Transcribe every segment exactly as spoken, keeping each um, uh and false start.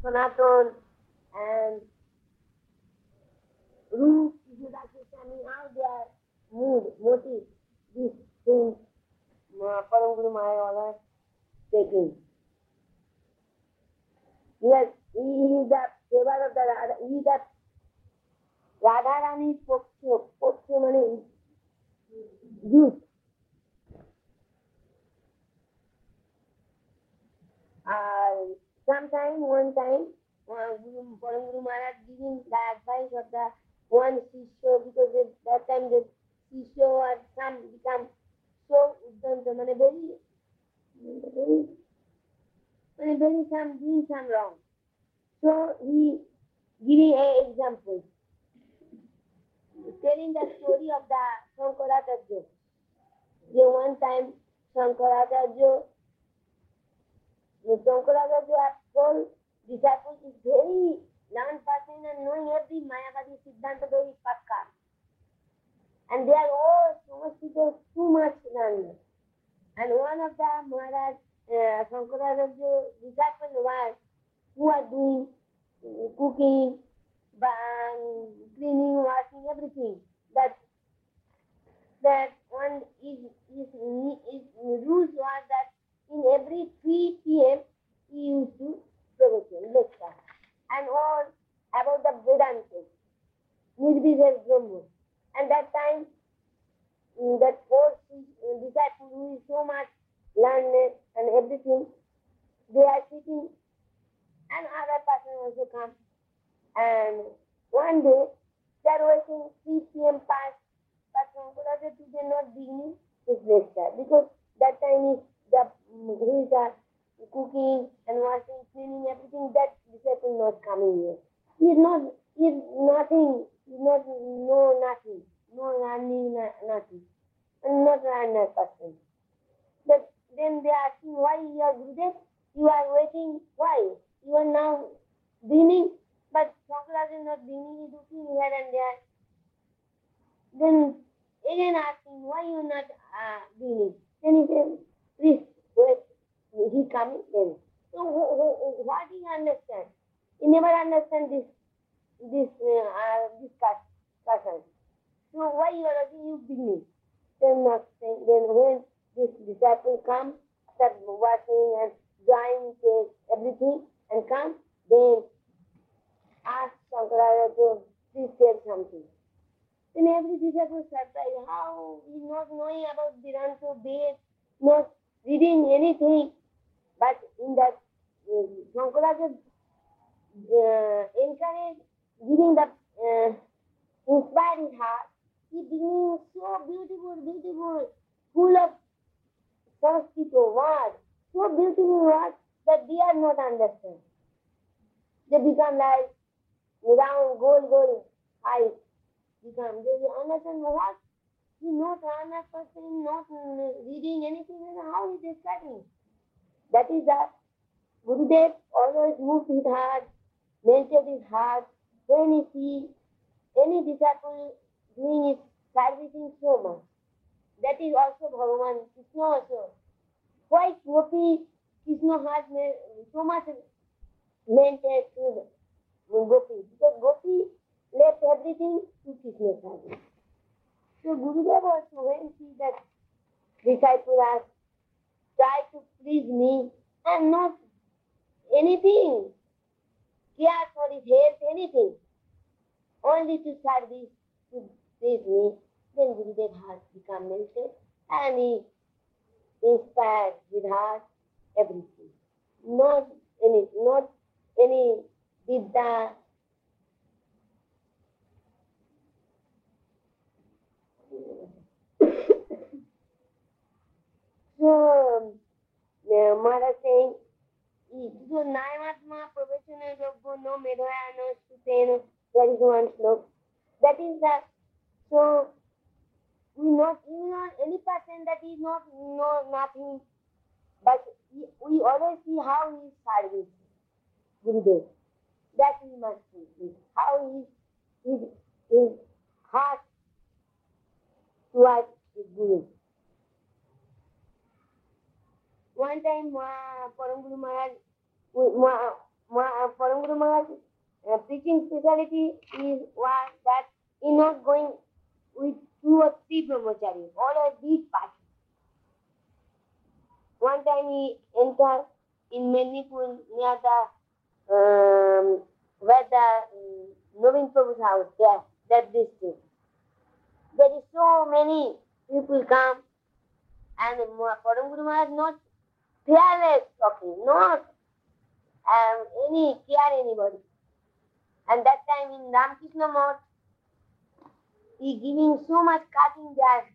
Sanatan and Rup, Yudhakishami, how their mood, motive, these things uh, Param Guru Maharaj was taking. Yes, he is the favor of the Radha, he is the Radharani's Poksho, Poksho means youth. Uh, sometime, one time, uh, Guru, Param Guru Maharaj giving the advice of the one Shishya, because at that time the Shishya or some become so uddanta, mane very, very, mane very some, doing some wrong. So he giving an example, telling the story of the Shankaracharya. The one time Shankaracharya, the Shankaracharya had told disciples is very learned person and knowing every Mayavadi Siddhanta very pakka. And they are all so much people too much learned. And one of the Maharaj, uh, Shankaracharya disciples was who are doing uh, cooking, um, cleaning, washing, everything. That that one is is, is rules was that in every three p.m. he used to pravachan, lecture, and all about the Vedanta, Nirvisar Brahma. And that time, that four disciples who is so much learned and everything, they are sitting, and other person also come. And one day, they are waiting three p.m. past, but Shankaracharya today not beginning his lecture, because that time is the who is the cooking and washing, cleaning, everything, that disciple not coming here. He is not, he is nothing, he is not, no nothing, no learning, nothing, and not learner person. But then they are asking, why you are Gurudev? You are waiting, why? You are now beginning, but Shankaracharya is not beginning, he is looking here and there. Then again asking, why you are not uh, beginning? Then he says, please wait, he coming then. So who, who, what do you understand? He never understand this this uh, uh, discussion. So why you are asking, you beginning? Then not saying, then when this disciple come, start washing and drying, take everything and come, then ask Shankaracharya to please tell something. Then every disciple surprised, how he not knowing about Vedanta, Ved, not reading anything. But in that, uh, Shankaracharya uh, encourage, giving the, uh, inspiring heart, he beginning so beautiful, beautiful, full of Sanskrit words, so beautiful words that we are not understand. They become like round, gold, gold eyes. Become, they understand what? He not one hundred percent not reading anything, how is he studying? That is that Gurudev always moved his heart, melted his heart when he sees any disciple doing his servicing so much. That is also Bhagavan, Krishna also. Why Gopi, Krishna has made so much melted to Gopi? Because Gopi left everything to Krishna service. So Gurudev also, when he see that disciple has tried to please me and not anything, care for his health, anything, only to service, to please me, then Gurudev has become melted and he inspired with heart everything. Not any, not any vidya. So, uh, Maharaj saying, जो नायमात्मा प्रवचन योग्य no medhaya no sutena, that is one slok. That is that. So we not even on any person that is not no nothing, but we, we always see how he is serving Gurudev. That we must see how he his his heart towards his Guru. One time, uh, Param Guru Maharaj, we, uh, Ma- Param Guru Maharaj uh, preaching speciality is was that he not going with two or three brahmacharis, all a big party. One time he entered in Mednipur near the um, where the um, Navin Prabhu's house, there, that district. There is so many people come and Param Guru Maharaj not fearless talking, not um, any care anybody. And that time in Ramakrishna Math, he giving so much cutting their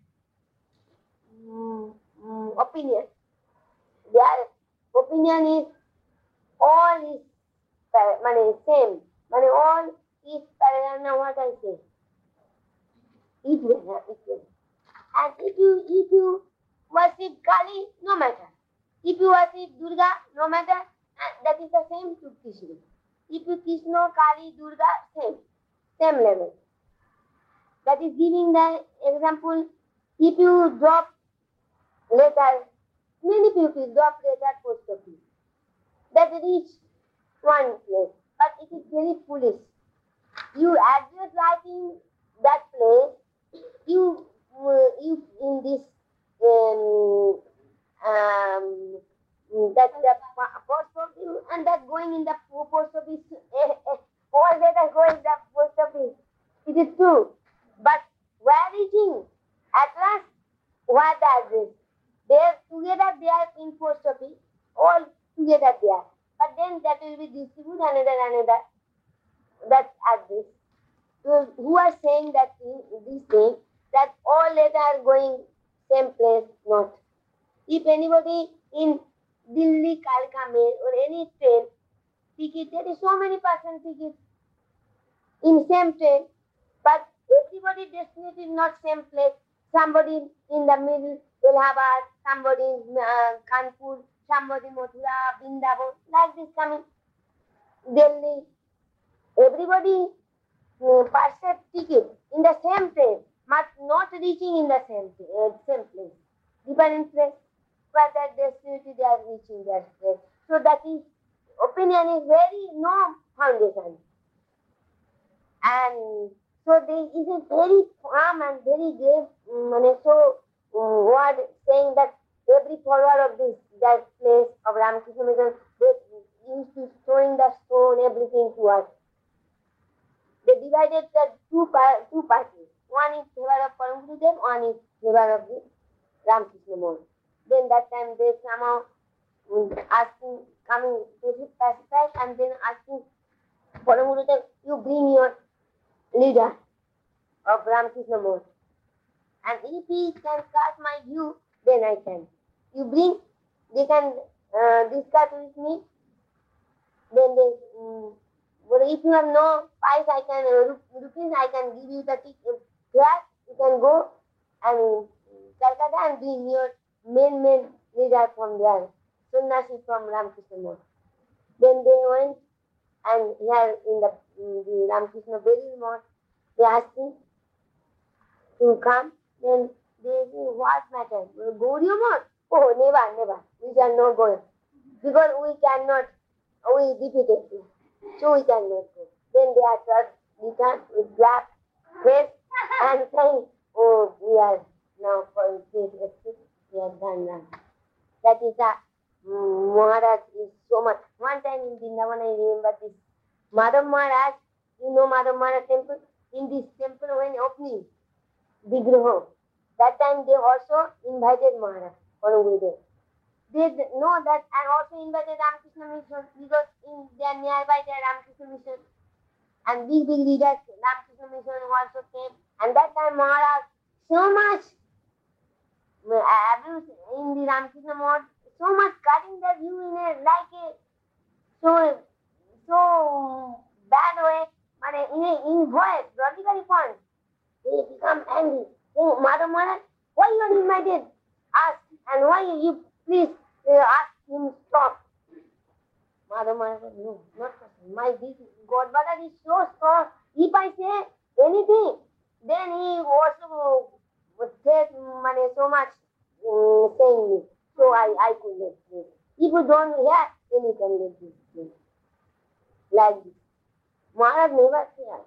mm, mm, opinion. Their opinion is all is par- money same. Money all is parallel. Now what I say? Equal, equal. And if you if you worship Kali, no matter. If you worship Durga, no matter, and that is the same to Krishna. If you Krishna, Kali, Durga, same, same level. That is giving the example. If you drop letter, many people drop letter post office. That reach one place, but it is very foolish. You address writing that place, you uh, you in this um, um, that the post office and that going in the post office, eh, eh, all that are going in the post office. It is true, but where reaching at last, what the address? They are together. They are in post office, all together there. But then that will be distributed another another that address. So who are saying that thing, this thing that all letters are going same place? Not. If anybody in Delhi, Kalka Mail or any train ticket, there is so many person tickets in same train, but everybody destination is not same place. Somebody in the middle, Allahabad, somebody in uh, Kanpur, somebody Mathura, Vrindavan, like this coming. Delhi, everybody uh, purchase ticket in the same train, but not reaching in the same uh, same place, different place. But that destination they are reaching that place. So that is opinion is very no foundation. And so there is a very calm and very grave um, so um, word saying that every follower of this that place of Ramakrishna Mission, they used to throwing the stone, everything to us. They divided the two par- two parties. One is favor of Param Gurudev, one is favor of the Ramakrishna Mission. Then that time they somehow um, asking, coming to pacify and then asking Param Gurudev, you bring your leader of Ramakrishna Mission. And if he can catch my view, then I can. You bring, they can uh, discuss with me. Then they, um, but if you have no price, I can uh, rupees, I can give you the ticket. Here you can go and Calcutta and bring your main main leader from there, Sannyasi from Ramakrishna Mission. Then they went and here in the, in the Ramakrishna Burial Mosque, they asked him to come. Then they say, what matter? Go to your mosque? Oh, never, never. We shall not go. Because we cannot, we defeated you. So we cannot go. Then they are just returned with black face and saying, oh, we are now for this exit, we are done now. That is a um, Maharaj is so much. One time in Vrindavan, I remember this. Madhav Maharaj, you know Madhav Maharaj temple? In this temple when opening, Vigraha. That time they also invited Maharaj Param Gurudev. They know that and also invited Ramakrishna Mission because in their nearby there Ramakrishna Mission and big big leaders Ramakrishna Mission also came. And that time Maharaj so much abuse in the Ramakrishna Mission, so much cutting the view in a like a so so bad way, but in a in voice, logically point. They become angry. So, Madam Maharaj, why you are invited? Ask, and why you please uh, ask him stop. Madam Maharaj said, no, not possible. My this God Bhagat is so strong. If I say anything, then he also would take money so much uh, saying me. So I, I could let this. If you don't hear, then you can let this. like this. Maharaj never said.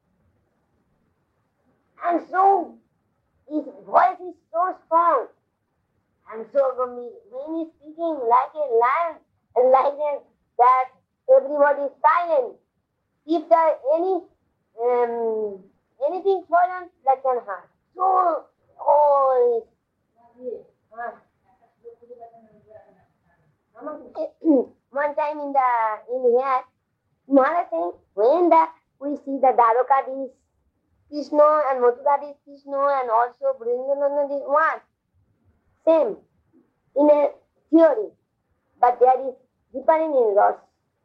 And so his voice is so strong. And so when he's speaking like a lion and like a, that everybody is silent. If there any um, anything fallen, that can hurt. So oh, one time in the in here, Maharaj saying when the we see the Dwarkadis Krishna and Mathura is Krishna and also Vrindavan is one. Same in a theory, but there is different in laws.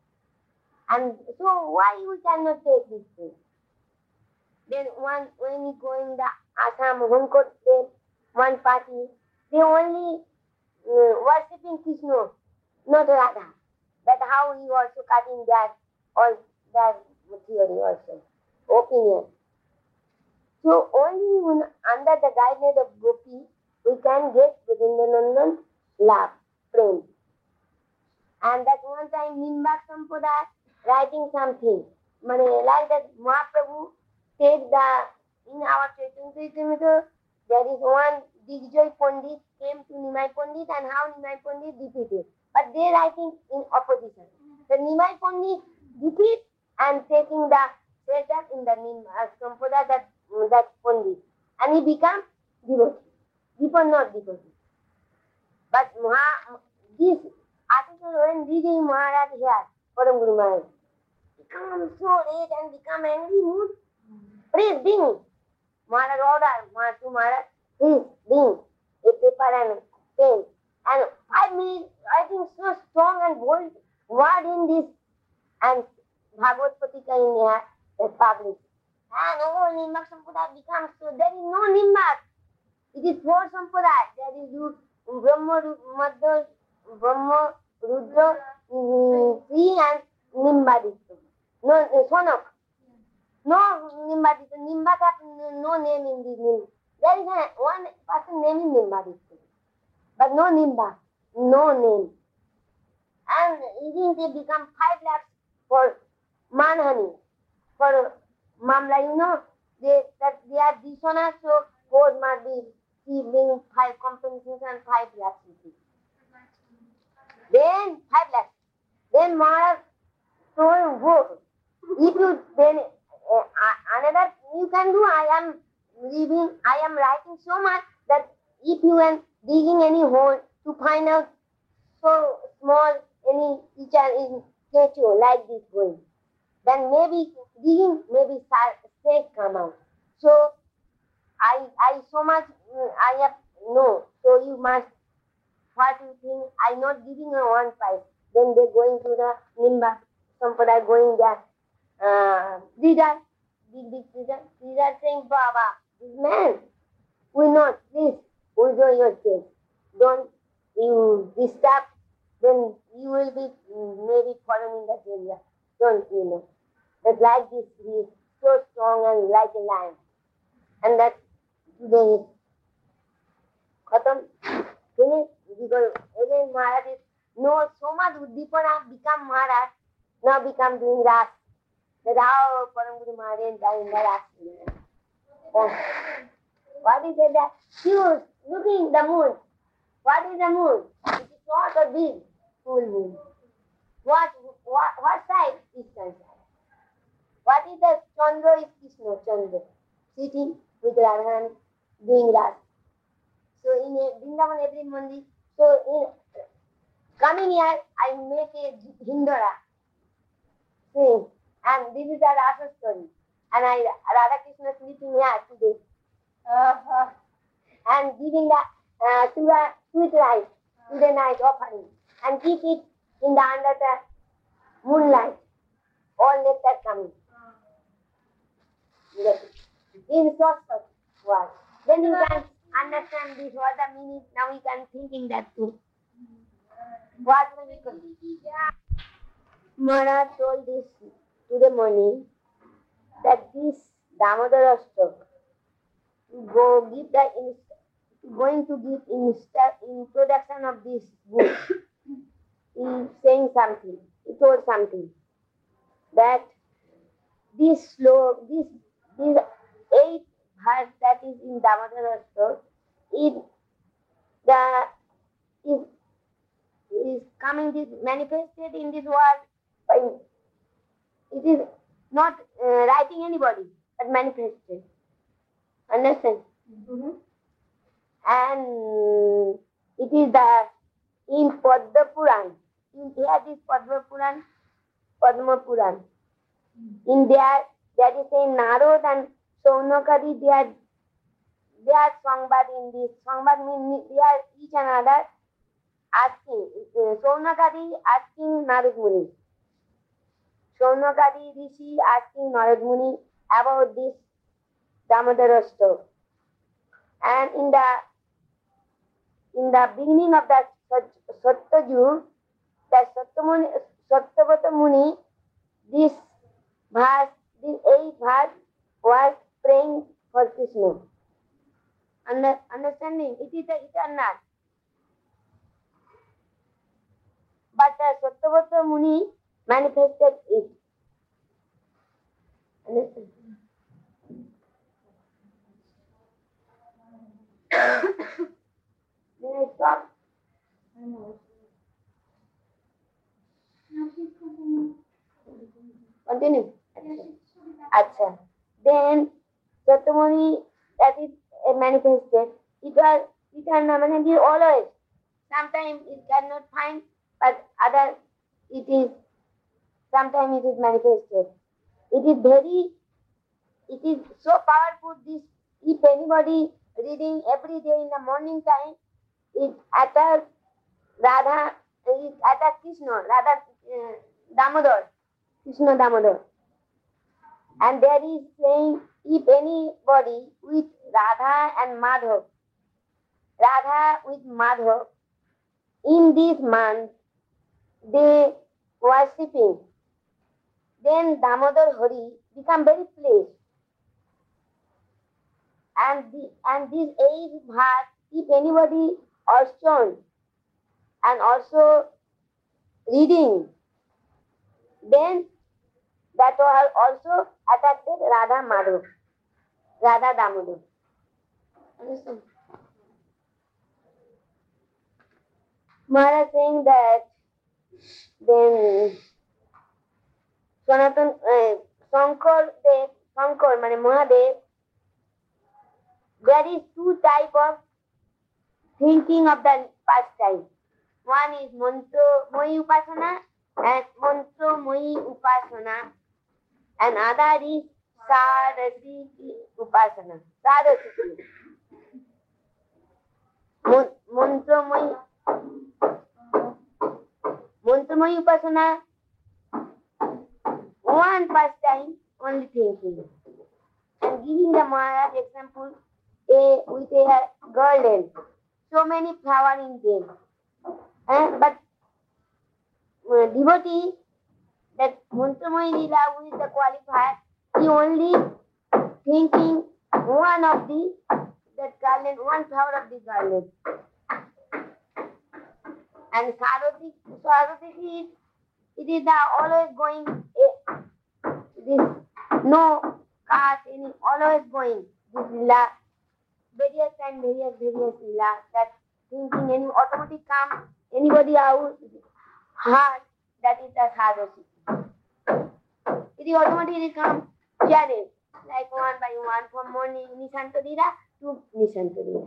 And so why we cannot take this thing? Then one when we go in the Assam Honkot state, one party, they only uh, worshipping Krishna, not Radha. That how he also cutting that all that theory also, opinion. So only when under the guidance of Gopi, we can get Vrindavanand love, friend. And that one time Nimbak Sampradaya writing something. Like that Mahaprabhu said that in our Chaitanya Charitamrita, there is one Digjoy Pandit came to Nimai Pandit and how Nimai Pandit defeated. But they writing in opposition. The Nimai Pandit defeat and taking the shelter in the Nimbak Sampradaya that, that Pandit. And he become devotee. Before not devotee. But Maha, this article when reading Maharaj here, Param Guru Maharaj, become so red and become angry mood. Please bring. Maharaj order, Maharaj to Maharaj, please bring a paper and pen. And five minutes writing so strong and bold word in this. And Bhagavad Patika in here, that published. And oh, Nimbak Sampradaya becomes so, there is no Nimbak. It is four Sampradaya. There is Brahma, Madhya, Brahma, Rudra, Sri and Nimbaditya. No, uh, Sonak. No Nimbaditya. Nimbak have no name in this name. There is a, one person named Nimbaditya. But no Nimbak. No name. And even they become five lakhs for manhani. For Mamla, you know, they, that they are dishonest, so court must be giving five compensation and five lakhs rupees. Then five lakhs. Then Maharaj told go. If you then uh, another you can do. I am leaving. I am writing so much that if you are digging any hole to find out so small any teacher in statue like this going, then maybe digging maybe snake come out. So I I so much I have no. So you must. What you think? I not giving a one price. Then they going to the Nimba Sampradaya going there. Uh, these are big big teachers. These are saying, Baba, this man, we not please withdraw your case. Don't you disturb. Then you will be maybe fallen in that area. Don't you know? That like this, he is so strong and like a lion. And that today is Khatam. Finish. Because again Maharaj is no so much Uddipana become Maharaj, now become doing Ras. That's how Param Guru Maharaj died in the Ras. Oh. What is it that? You looking the moon. What is the moon? It is not a big full moon. What what what side? Eastern side. What is the Chandra is Krishna Chandra. Sitting with Radhan doing Ras. So in a Vrindavan every Monday. So in coming here, I make a Hindora thing, and this is a Rasa story. And I Radha Krishna sleeping here today, uh, and giving the uh, to the sweet rice to the night offering, and keep it in the under the moonlight. All nectar coming. In short, short word. Then you can understand this, what the meaning, now we can thinking that too. What will we call? Maharaj told this today morning that this Damodar Ashtak go give the in, going to give in introduction of this book. He saying something. He told something. that this slow, this this eight verse that is in Damodar Astra, it the is is coming this manifested in this world by it is not uh, writing anybody but manifested. Understand? Mm-hmm. And it is the in Padma Puran. In here is Padma Puran, Padma Puran. In there, there is a Narad and Saunakadi, they are, they are Sangbad in this. Sangbad means they are each another asking. Uh, Saunakadi asking Narad Muni. Saunakadi Rishi asking Narad Muni about this Damodar Astra. And in the in the beginning of the Satyajug, the Satyamuni, Satyavata Muni, this verse, this eight verse was praying for Krishna. Under, understanding? It is the eternal. But the Satyavata Muni manifested it. Understand? Then I stop. I know. Continue. Acha. Then Satyamuni, that is uh, manifested. It was eternal, always. Sometimes it cannot find, but other it is. Sometimes it is manifested. It is very. It is so powerful. This, if anybody reading every day in the morning time, it attacks Radha, it attacks Krishna, Radha uh, Damodar, Krishna Damodar. And there is saying, if anybody with Radha and Madhav, Radha with Madhav, in this month, they worshipping, then Damodar Hari become very pleased. And, the, and this eight verse, if anybody also and also reading, then that was also attracted Radha Madhav, Radha Damodar. Understand? Maharaj saying that then Sanatan, uh, Shankar Dev, Shankar, Mane Mahadev, there is two type of thinking of the past time. One is Mantra Mohi Upasana and Mantra Mohi Upasana, and other is Sadasiki Upasana. Sadasiki. Mantra Mohi Mantra Mohi Upasana, one past time only thinking. And giving the Maharaj example, a, with a garden, so many flowers in them. Uh, but uh, devotee, that Mantramohi Lila who is the qualifier, he only thinking one of the, that garland, one flower of the garland. And Sarvati, Sarvati is, it is the always going, uh, this, no caste, any, always going, this Lila, various and various, various Lila, that thinking any automatic come, anybody out heart, that is the Sadhasi. It is automatically come channel, like one by one, from morning Nishantadira to Nishantadira.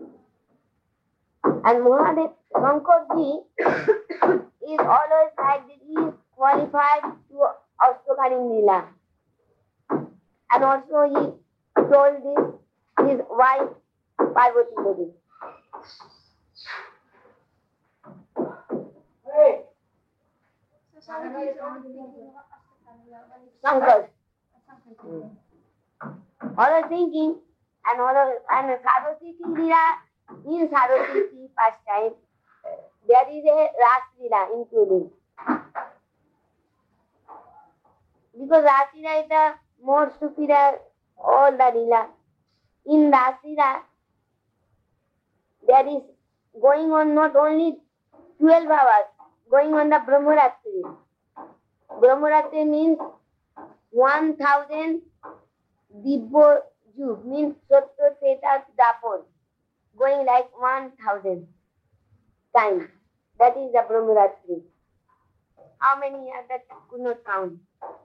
And Mahadev Shankarji is always like this, he is qualified to Austakarin Lila. And also he told this, his wife Parvati Devi. Hey. Shankar. Mm. All are thinking, and all are, and Sarvati Lila, in Sarvati pastime, there is a Ras Lila including. Because Ras Lila is the more superior all the Lila. In Ras Lila, there is going on not only twelve hours, going on the Brahmaratri. Brahmaratri means one thousand Dibbo Yug, means Satya Treta Dapur, going like one thousand times. That is the Brahmaratri. How many are that? Could not count.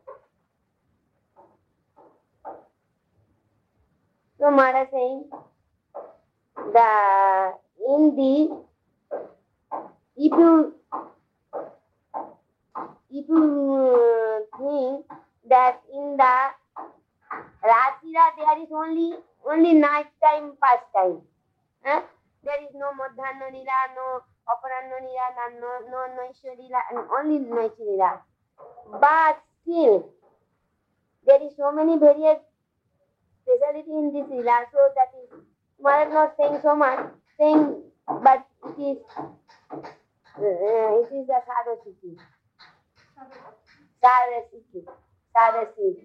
So Maharaj saying the in the if you if you think that in the Rasira there is only only night time pastime. Huh? There is no Madhyana Lila, no Aparanna Lila, no no Naisha Lila, and only Naisha Lila. But still there is so many various speciality in this Lila, so that is Maharaj not saying so much, saying but it is uh, it is a Sadhasiki. Sadhasiki. Sadhasiki.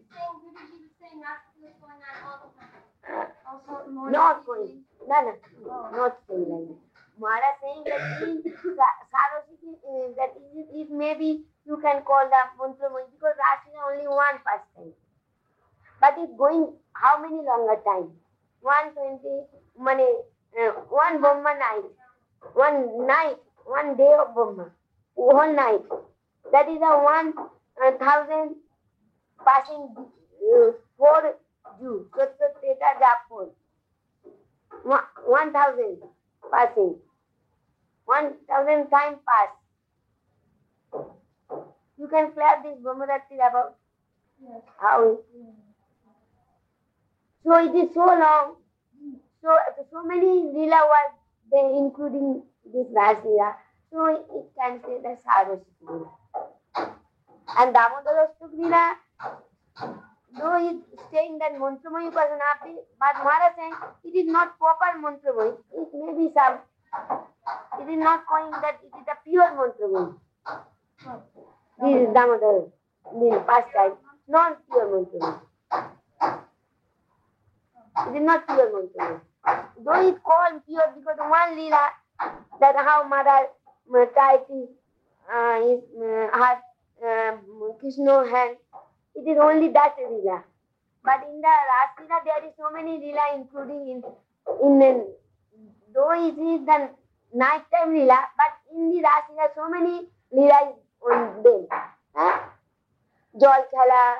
Uh, not going. No, no, not saying like that. Maharaj saying that in Sadhasiki, uh, that it, it maybe you can call the mantra because Rasi is only one pastime. But it's going how many longer time? one twenty money, uh, one Brahma night, one night, one day of Brahma, whole night. That is a one uh, thousand passing uh, four Jews, Satya Treta Dapur. One, one thousand passing, one thousand time pass. You can clap this Brahmaratri about yes. How? Yes. So it is so long. So so many lila was there, including this last lila. So it can say the Sadhasiki lila. And Damodara lila, though he is saying that Mantramohi Upasanapti, but Maharaj saying it is not proper Mantramohi. It may be some. It is not calling that it is a pure Mantramohi. This is Damodara, this past time, not pure Mantramohi. It is not pure Mantramohi. Though it called pure because one lila, that how Mother tried to uh, his, uh, her uh, Krishna hand, it is only that lila. But in the Rasila there is so many lila including in, in the, though it is the night time lila, but in the Rasila so many lila is on them. Huh? Jal Khala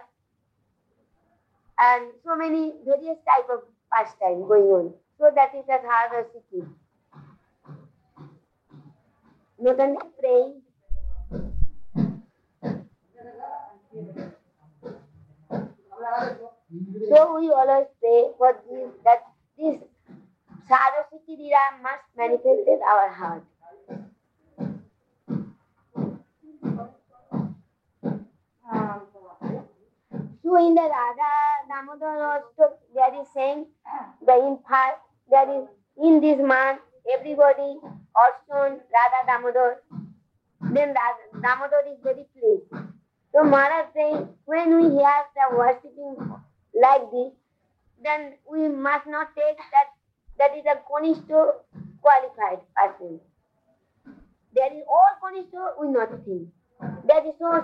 and so many various type of pastime going on. So that is the Sadhasiki. Not only praying. So we always pray for this, that this Sadhasiki Lila must manifest in our heart. So in the Radha Damodar also there is saying the in part there is in this month everybody also Radha Damodar. Then Radha, Damodar is very pleased. So Maharaj saying when we hear the worshipping like this, then we must not take that that is a Konishta qualified person. There is all Konishta we not think. There is no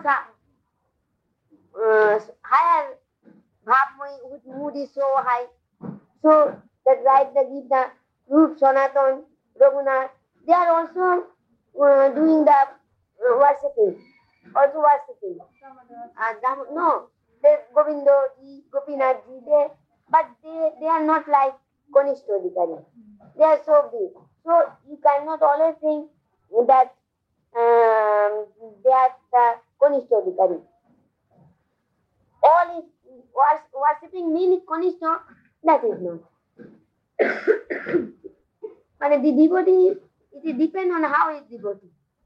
uh, higher bhav mood is so high. So that right the Gita, Rup, Sanatan, Raghunath, they are also uh, doing the uh, worshipping, also worshipping. Uh, no, they Govindo ji, Gopinath ji, they, but they, they are not like Konishta Adhikari. They are so big. So you cannot always think that um, they are the Konishta Adhikari. All is worshipping means Konishta, that is not. And the devotee, it depends on how is devotee.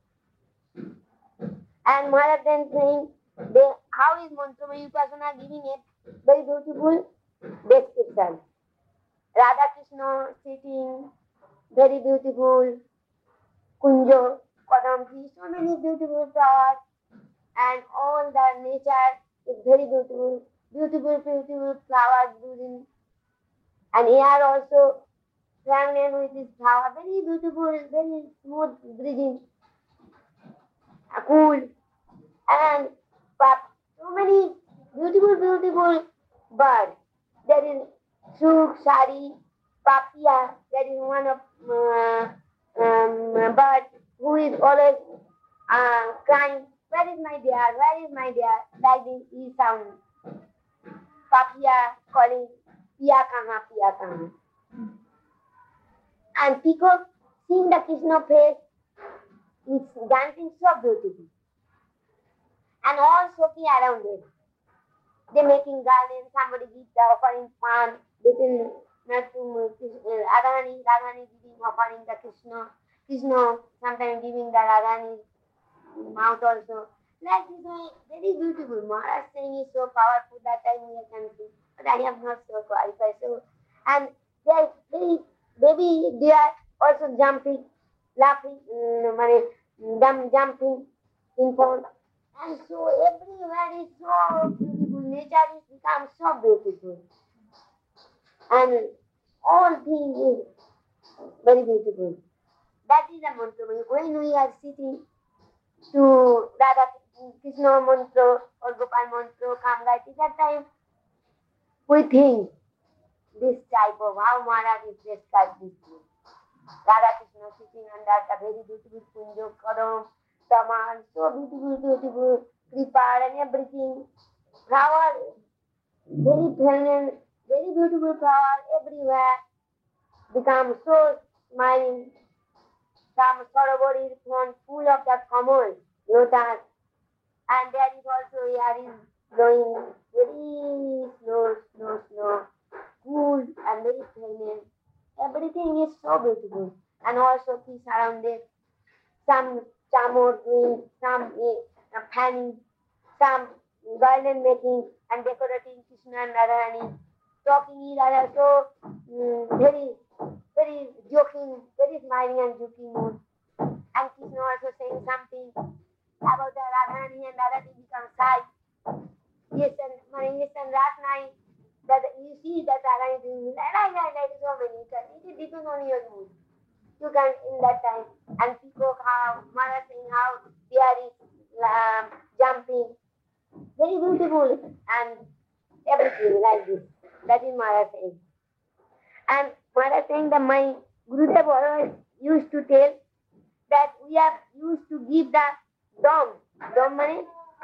And Maharaj then saying, they, how is Mantramohi Upasana giving a very beautiful description. Radha Krishna sitting, very beautiful, Kunjo, Kadamji, so many beautiful flowers, and all the nature is very beautiful, beautiful, beautiful flowers blooming. And here also, pregnant with this flower, very beautiful, very smooth breathing, cool. And many beautiful, beautiful birds. There is Suk, Sari, Papia. There is one of uh, um, bird who is always uh, crying. Where is my deer? Where is my deer? Like this, he sound. Papia calling, Pia kaha, Pia kaha. And peacock, seeing the Krishna face, it's dancing so beautifully. And all soaking around it. They're making garlands, somebody gives the offering pan, between Radhani, Radhani giving offering the Krishna, Krishna sometimes giving the Radhani mouth also. Like this way, very beautiful. Maharaj saying is so powerful that time we can see. But I am not so qualified. So, and they are very, baby, they are also jumping, laughing, um, jumping in front. And so everywhere is so beautiful. Nature is become so beautiful. And all things is very beautiful. That is the mantra. When we are sitting to Radha Krishna mantra or Gopal mantra, Kamgayatri, that time we think this type of how Maharaj is described this thing. Radha Krishna sitting under the very beautiful Kunjo Kadam, Taman, so beautiful, beautiful, Kripal and everything. Flower, very fragrant, very beautiful flower everywhere. Become so smiling. Some Sarovar is full of that common lotus. And there is also air is blowing very slow, slow, slow, cool and very fragrant. Everything is so beautiful. And also he surrounded some chamor doing, some uh, fanning, some garland making and decorating Krishna and Radharani, talking each other so um, very, very joking, very smiling and joking mood. And Krishna also saying something about the Radharani and Radharani become shy. Yes, and my yes, and last night that you see that Radharani doing like like like so many. It depends on your mood. You can in that time and peacock how Mara saying how there is um, jumping. Very beautiful and everything like this. That is Mara saying. And Mara saying that my Gurudev always used to tell that we are used to give the dom. Dom money?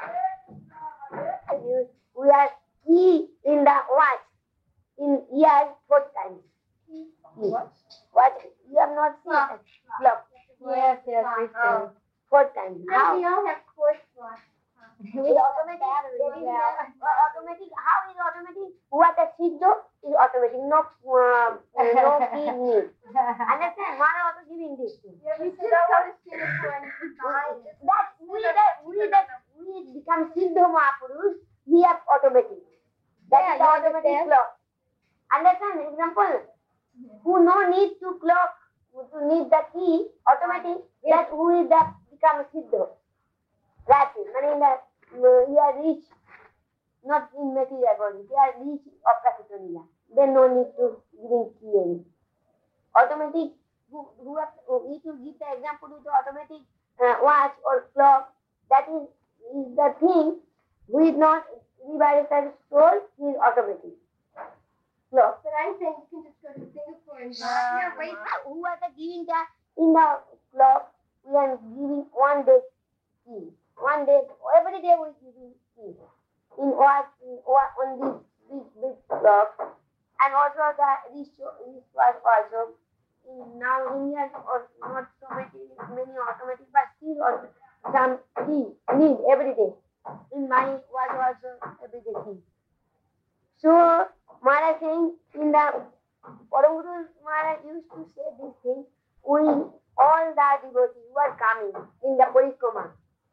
We are key in the watch in years four times. Key. What? What? You have not seen it? Clock. Yes, yes, yes. Four times. How? We all have course watch. It's automatic. There is yeah. uh, automatic. How is automatic? What a siddho is automatic. No, uh, no kid need. Understand? Mara also giving this thing. Yeah, we still have to see it when that we that we that we become siddho Mahapurush. We have automatic. That yeah, is the automatic clock. Understand? Example. Yeah. Who no need to clock to need the key automatic. Yeah. That who is that become siddho. That is. Meaning that. We are rich, not in material body. They are rich of Prakritaniya. Then no need to giving key any. Automatic, who, who have, if you give the example with the automatic uh, watch or clock, that is, is the thing who is not divided as soul, is automatic. Clock. But I'm saying you can just go to Singapore and buy uh, yeah, wait, who are the giving the, in the clock, we are giving one day key. One day, every day we give key. In what, in what, on this big, big clock. And also the wrist was also, in, now in here, or not so many, many automatic, but still also some key, need every day. In my was also every day key. So, Maharaj saying, in the, Param Guru Maharaj used to say this thing, we, all the devotees who are coming in the Parikrama,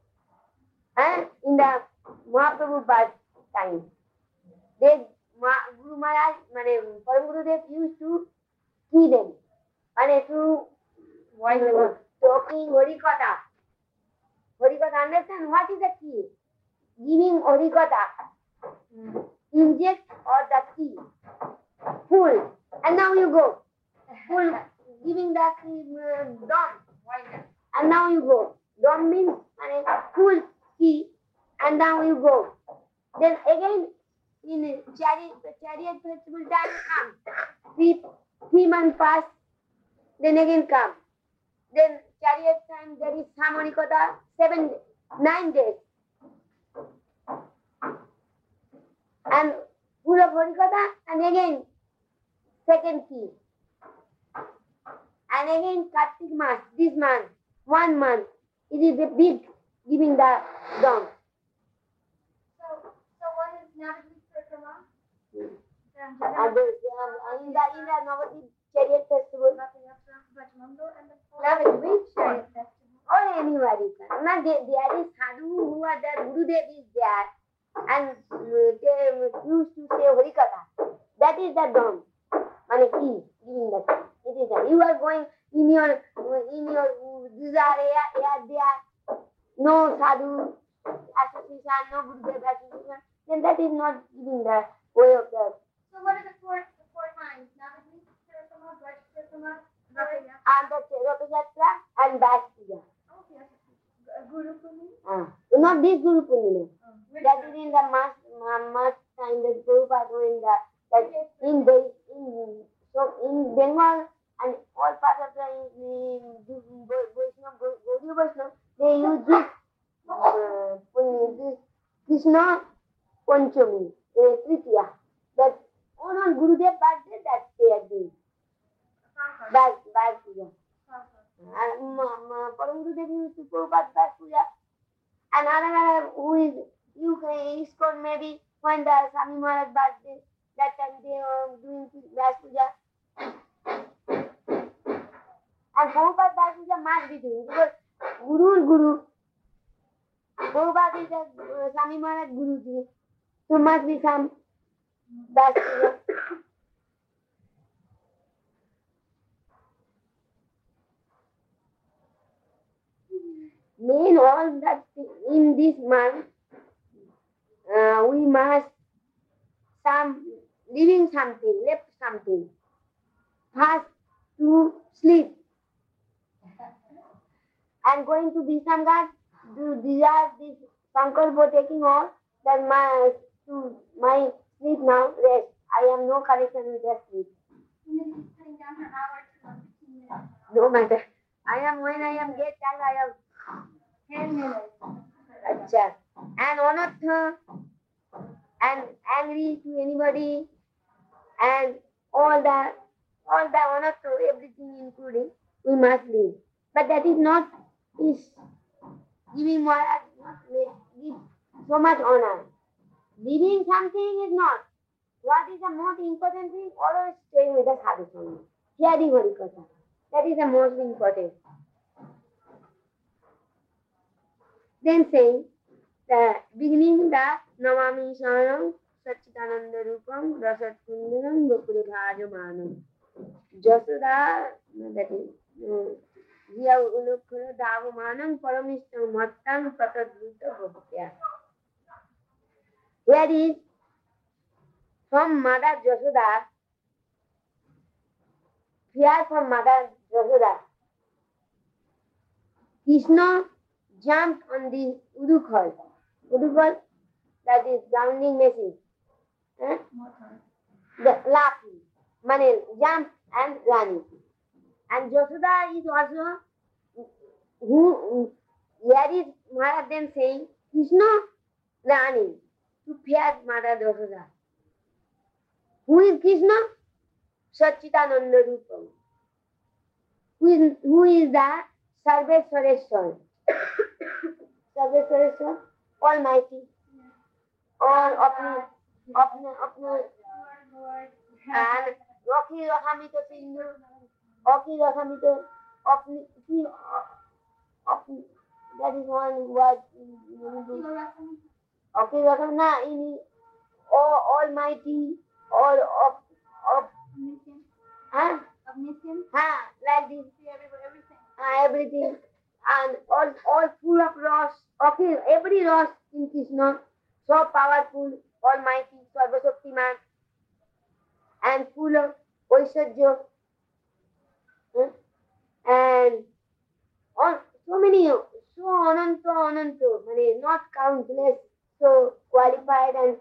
and in the Mahaprabhu birth time, they, Guru Maharaj, Param Gurudev used to key them. And to uh, talking Harikatha. Harikatha, understand what is the key? Giving Harikatha. Mm. Inject or the key. Full. And now you go. Full. Giving the key, uh, dom. And now you go. Dom means uh, full key. And now you go. Then again in chariot, chariot festival time come. Three, three months pass, then again come. Then chariot time there is Samonikota, seven, nine days. And full of Harikatha and again second key. And again Kartik Mas, this month, one month, it is a big giving the dong. So, so one is Navadvip Parikrama. And the, um, in the in the Navadvip chariot festival. And the Navadvip chariot festival. Or anybody can. Now there, there is sadhu who are there, Gurudev is there, and uh, they used to say Harikatha. That is the dom. Mane key, giving the key. It is that. You are going in your in your desire area there, no sadhu association, no Gurudev association, then that is not giving the way of the. So what are the four the four times? Navadvip Parikrama, Braj Parikrama, Ratha And the Ratha Yatra and Bas Puja. Okay. Guru Purnima. Ah, not this Guru Purnima. Oh, That is in the mass, mass time that Prabhupada in the that in the in so in Bengal and all parts of the in Vaishnava, Gaudiya Vaishnava, they use this uh, this Krishna Panchami, uh, Tritiya. That on on Gurudev birthday that they are doing. Bas Bas Puja. And Param Gurudev used to Prabhupada Bas Puja. And another who is you can ISKCON maybe when the Swami Maharaj birthday, that time they are doing Bas Puja. And Prabhupada Bas Puja must be doing because Guru is Guru. Prabhupada is the uh, Swami Maharaj Guruji. So must be some Bas Puja. Mean all that in this month uh, we must some leaving something, left something. First to sleep and going to Vishamghat to desire this Sankalpa taking off that my to my sleep now rest. I am no connection with that sleep. Maybe sitting down for an hour to like fifteen minutes. No matter. I am when I am get tired I am ten minutes. Achha. And another and angry to anybody and all the all the honor to everything including we must leave. But that is not is giving Maharaj not give so much honor. Leaving something is not. What is the most important thing? Always staying with the sadhu sangha. Hearing Harikatha. That is the most important. Then saying the beginning the Namami Saranam Satchitananda Rupam Rasat Kundaram Gokure Bhajamanam Jasoda that is Jia Ulukura Davamanam Paramishtam Mattam Patadruta Bhakya. Here is from Mother Jasoda, here from Mother Jasoda, Krishna jumped on the Udukal. Udukal, that is grounding machine. Eh? The laughing, Mane jump and running. And Jasoda is also who here is Maharaj then saying Krishna running to fear Mother Jasoda. Who is Krishna? Satchitananda Rupam. Who is, who is the Sarveswareshwar? Sarveswareshwar, Almighty. All अपने अपने अपने and Rocky Rahamito Sindhu, Rocky Rahamito, अपने की अपने that is one word. Rocky Rahamna in all Almighty. All of of huh? Omniscient. Huh? Like this, Everything. uh, everything, and all all full of rose. Okay, every rose in Krishna, so powerful, almighty, Sarvashaktiman, and full of Vaishajya, huh? And on so many, so ananta ananta, I mean, not countless, so qualified and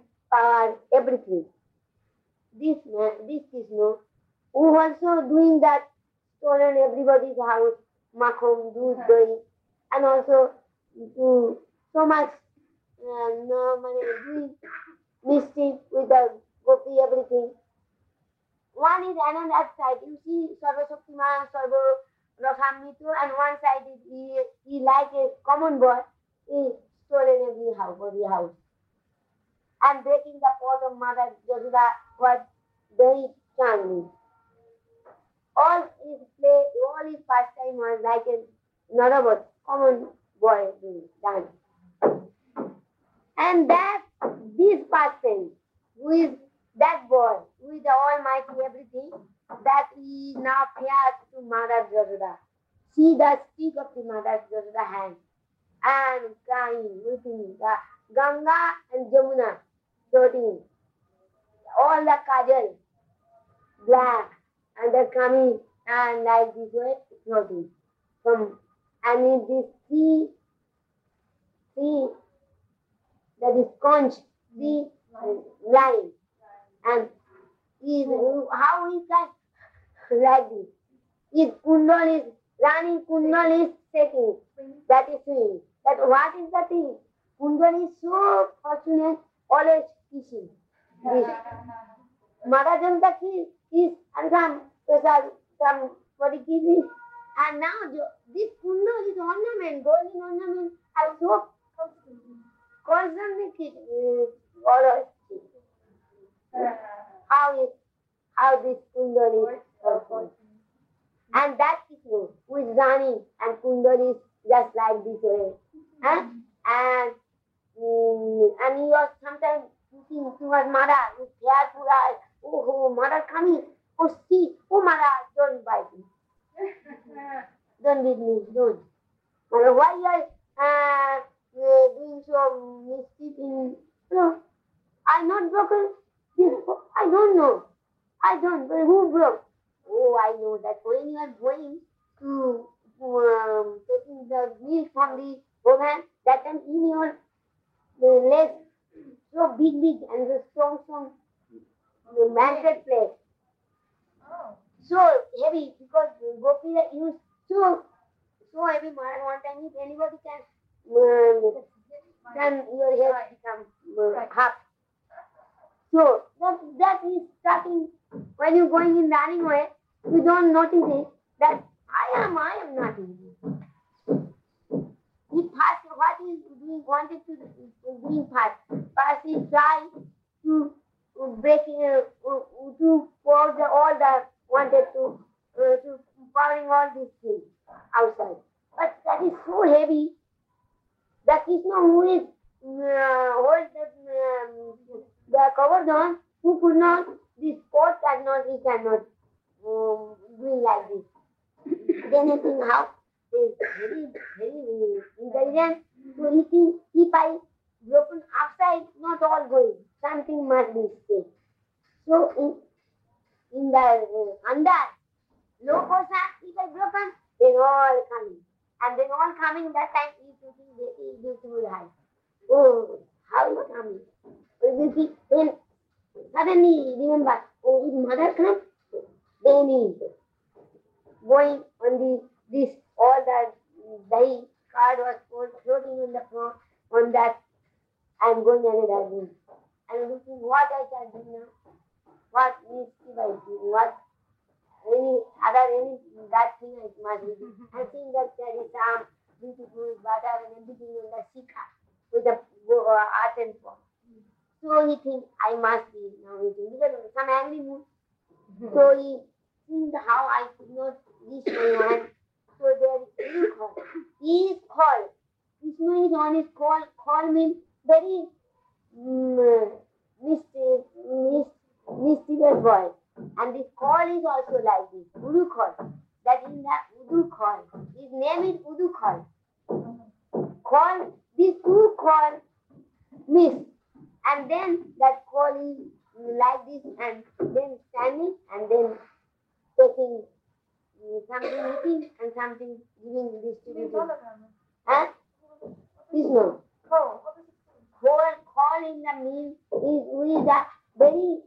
everything. This man, this Krishna, who also doing that, stolen everybody's house, makhon, doodh, dahi, and also do so much, uh, no, money, doing mischief with the gopi, everything. One is another side. You see Sarva Shaktiman, Sarva Rasamito, and one side is he, he like a common boy, he stolen every house, every house. And breaking the pot of Mother Yashoda was very charming. All his play, all his pastime was like a another common boy doing dance. And that this person, who is that boy, who is the Almighty everything, that he now appears to Mother Yashoda. See the stick of the Mother Yashoda hand and crying, weeping, the Ganga and Jamuna floating, all the kajal, black, and they're coming and like this way floating from, and in this sea, sea that is conch, sea line, and is how is that like this? His kundal is running, kundal is shaking, that is swinging. That what is the thing? Kundal is so fortunate, always kissing. This Mother Janta kiss, kiss, and some, some, somebody kisses. And now this kundal, this ornament, golden ornament, are so constantly kiss, uh, always kiss. How is, how this kundal is fortunate. And that Krishna who is running and kundal is just like this way. Huh? And um, and he was sometimes looking towards Mother with careful eyes. Oh, oh, Mother coming. Oh, see. Oh, Mother, don't bite me. Don't beat me. Don't. Mother, why you are uh, uh, doing so mischief in... No, I'm not broken. This, I don't know. I don't. But who broke? Oh, I know that when you are going to um, taking the milk from the woman, that time in your the legs so big, big and the strong, strong the market place. Oh. So heavy because Gopi used so so heavy. One time if anybody can um, then your head become uh, half. So that that is starting when you're going in running way. You don't notice it that I am, I am not easy. He first, what he doing, wanted to doing first. First he tried to break, uh, to pour the, all the, wanted to, uh, to pouring all these things outside. But that is so heavy that Krishna who is, uh, hold the, um, the Govardhan, who could not, this pot cannot, he cannot. Um, doing like this. Then he think how he is very, very intelligent. So he think if I broken upside, not all going. Something must be stayed. So in, in the uh, under, low portion, if I broken, they all coming. And then all coming that time he thinking they is beautiful high. Oh, how is coming? So then suddenly remember, oh, his mother comes. Then he going on the this all that dahi card was floating on the floor on that I'm going another room. I'm looking what I can do now. What needs to I do? What any other any that thing I must do. I think that there is some beautiful butter and everything on the shikha with the uh, art and form. So he thinks I must be now eating because some angry mood. So he thinks how I could not reach my hand. So there is a call. He is called. Krishna is on his call. Call means very um, mysterious, mysterious voice. And this call is also like this. Udu call. That is the Udu call. His name is Udu call. Call. This Udu call means. And then that call is like this and then standing and then taking something eating and something giving distributing. Huh? Krishna. Call. Call in the meal is with the very,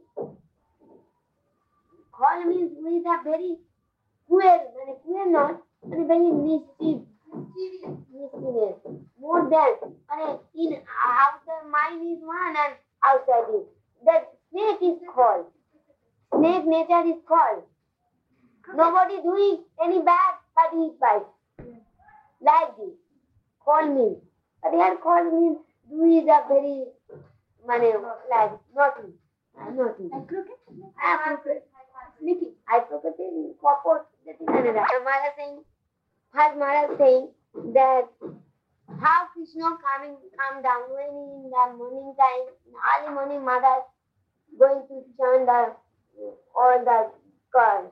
khol means who is a very cruel, মানে cruel not, মানে very mischief, Mischievous. mischievous, more than, মানে in outer mind is one and outside is. The snake is called. Snake nature is called. Nobody doing any bad, but he bites. Like this. Call me. But here call means do is a very, money, like, naughty. Uh, naughty. Like crooked? Ah, crooked. Sneaky. I crooked in copper. That is another. Maharaj saying, first Maharaj saying that how Krishna coming, come down when in the morning time, early morning Maharaj going to chant the, all the girls.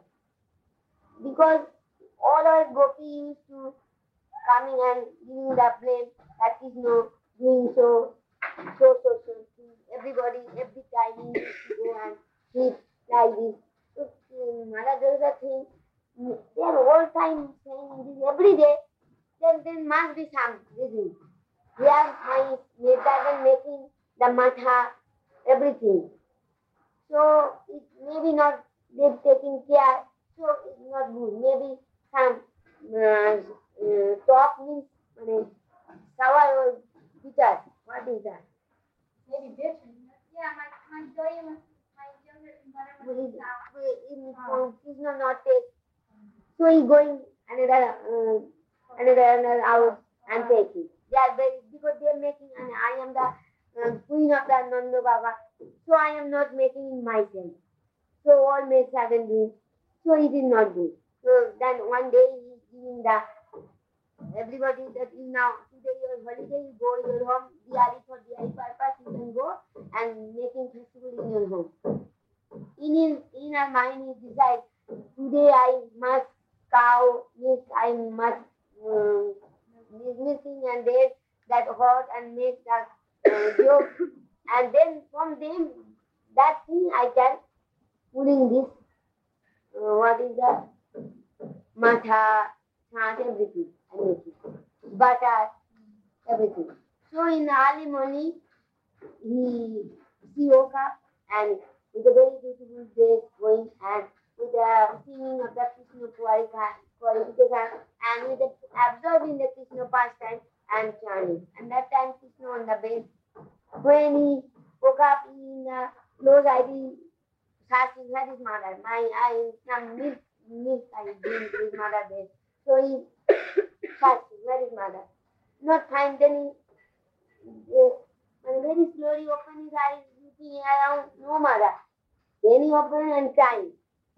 Because all our gopi used to coming and giving the blame that is no doing so, so, so, so. Everybody, every time he used to go and sleep like this. So, um, Maharaj, there is a thing, they are all time saying this every day, then there must be some reason. They are my Netagan making the matha, everything. So, it maybe not they're taking care, so it's not good. Maybe some uh, uh, talk means, I mean, sour or bitter. What is that? Maybe bitter. Yeah, my, my daughter, my younger Well, brother he- was sour. well, in from Krishna not take. So he going another uh, another another hour and taking. They are very, because they are making, and I am the uh, queen of the Nanda Baba. So I am not making in myself. So all maids have been doing. So it is not good. So then one day he is giving the everybody that is now today your holiday, you go your home, Diwali for Diwali purpose, you can go and making festival in your home. In his inner mind he decides, today I must cow, means I must um, missing and there that hot and make that uh, joke. And then from them that thing I can putting this, uh, what is that? Matha, chant, everything. I make it. Butter, everything. So in the early morning, he, he woke up and with a very beautiful dress going and with the singing of the Krishna qualification and with the absorbing the Krishna pastime and chanting. And that time Krishna on the bed. When he woke up in the close I did asking where is mother? My I some milk milk I drink with mother bed. So he asking where is mother? Not find then he uh, and very slowly open his eyes looking around, no mother. Then he open and crying.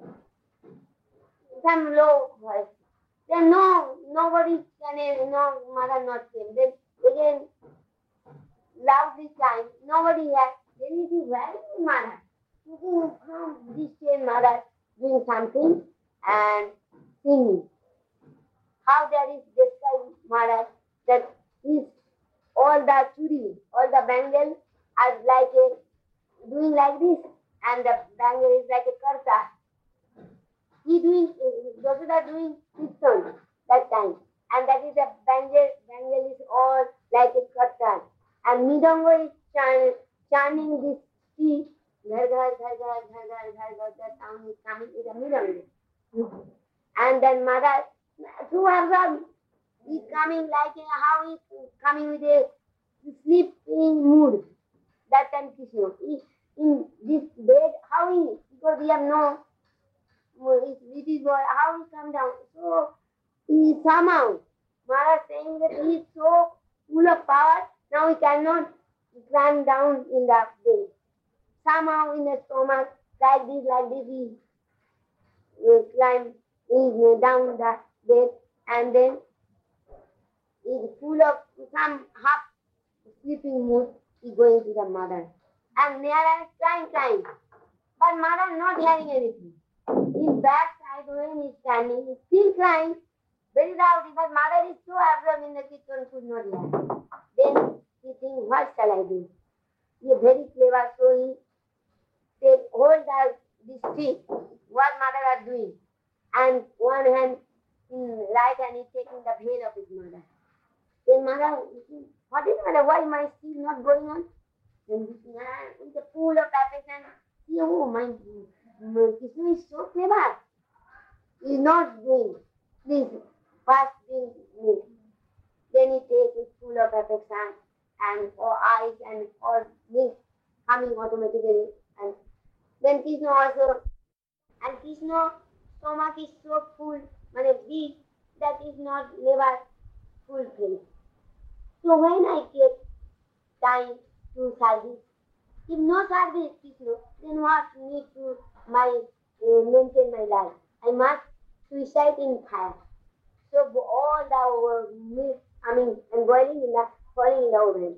Some low voice. Then no, nobody can, no mother not came. Then again loudly crying, nobody has. Then he said, where is mother? Looking from this same mother doing something and singing. How there is this guy mother that is all the churi, all the bangles are like a doing like this and the bangle is like a karta. He doing, those are doing kirtan that time. And that is a bangle, bangle is all like a kartan. And Midongo is chan, chanting this tea. Ghar, ghar, ghar, ghar, ghar, ghar, ghar, ghar, that sound is coming with a Midongo. And then mother, through her run, is coming like a, how is coming with a sleeping mood. That time Krishna. He, in this bed, how he, because we have no, it, it is boy, how he come down. So he somehow, Maharaj saying that he is so full of power, now he cannot climb down in the bed. Somehow in the stomach, like this, like this, he uh, climb is down the bed and then is full of some half sleeping mood, he going to the mother. And Nara is crying, crying. But mother not hearing anything. In back side when he is standing, he is still crying, very loudly, but mother is so absorbed in the kitchen, could not hear. Then he think, what shall I do? He is very clever, so he take hold of this tree, what mother are doing. And one hand in right hand is taking the veil of his mother. Then mother, what is mother? Why my still not going on? Then this man with the pool of affection oh, my mm, Krishna is so clever. He is not doing this first drink milk. Then he takes it full of affection and for eyes and for milk coming automatically. And then Krishna also, and Krishna stomach is so full, mane big, that is not never fulfilled. So when I get time to service, if no service, Krishna, then what need to my uh, maintain my life? I must suicide in fire. So all the uh, milk, I mean, and boiling in the falling in the oven.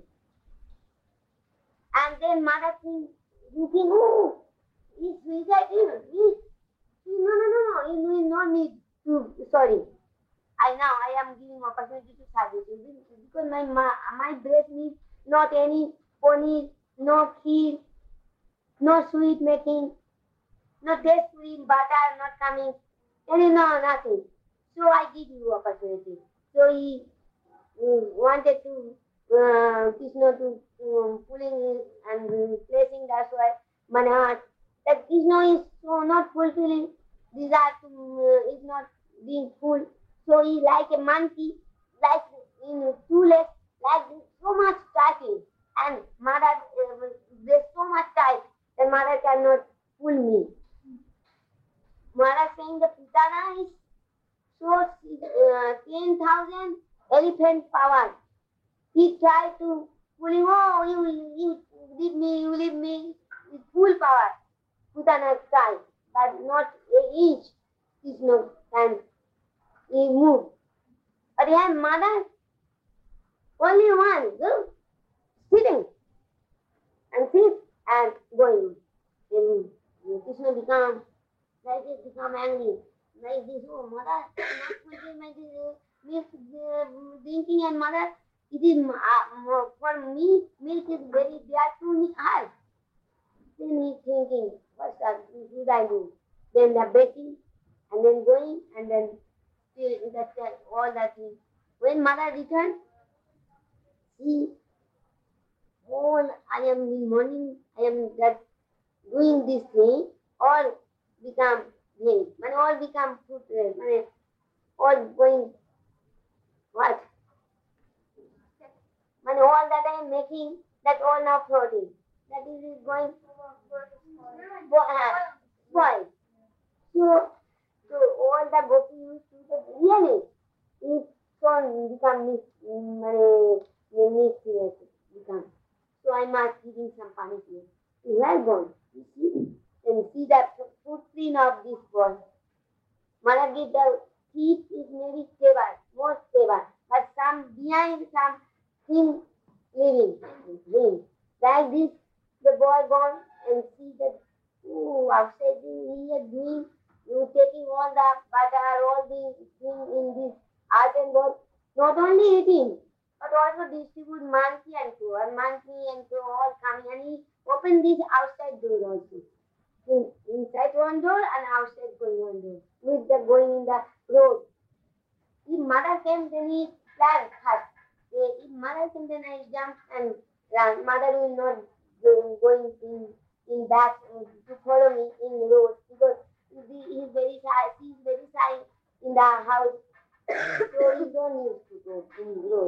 And then mother thinks, thinking, oh, he's suicidal. He's, no, no, no, no, you will not need to, sorry. I now, I am giving opportunity to service you because my my breast needs not any paneer, no kheer, no sweet making, no taste cream, butter not coming, any no, nothing. So I give you opportunity. So he uh, wanted to, uh, Krishna to um, pulling it and uh, placing that's why Manhat. That Krishna is so not fulfilling desire to, uh, is not being full. So he like a monkey, like in two legs, like this, so much tightly. And mother, uh, there's so much tight that mother cannot pull me. Mother saying the Putana is so uh, ten thousand elephant power. He tried to pull him, oh, you, you leave me, you leave me, with full power. Putana tried, but not an inch. Is no can he move. But he had mother, only one, girl, sitting and sit and going. Then Krishna become, like this, become angry. Like this, oh, mother, not fulfill my milk uh, drinking and mother, it is uh, for me, milk is very dear to her. Then he's thinking, what should I do? Then the baking, and then going, and then still that all that thing. When mother returned, she, all I am in morning, I am that doing this thing, all become vain. Man, all become fruitless. Man, all going what? Man, all that I am making, that all now floating. That is going spoil. So, so all the gopis used to the really is so become mis, mischievous become. So I must give him some punishment. Well gone. You see, and see that footprint of this boy. Mother did the teeth is maybe clever, most clever, but some behind some thing living. living. Like this, the boy gone and see that, oh, outside he is doing, you taking all the butter, all the thing in this art and board, not only eating, but also distribute monkey and crow, and monkey and crow all coming, and he opened this outside door also. In, inside one door and outside going one door, with the going in the road. If mother came, then he planned first. If mother came, then I jump and run. Mother will not go, going in, in back uh, to follow me in the road because he is very shy. She is very shy in the house, so he don't need to go in the road.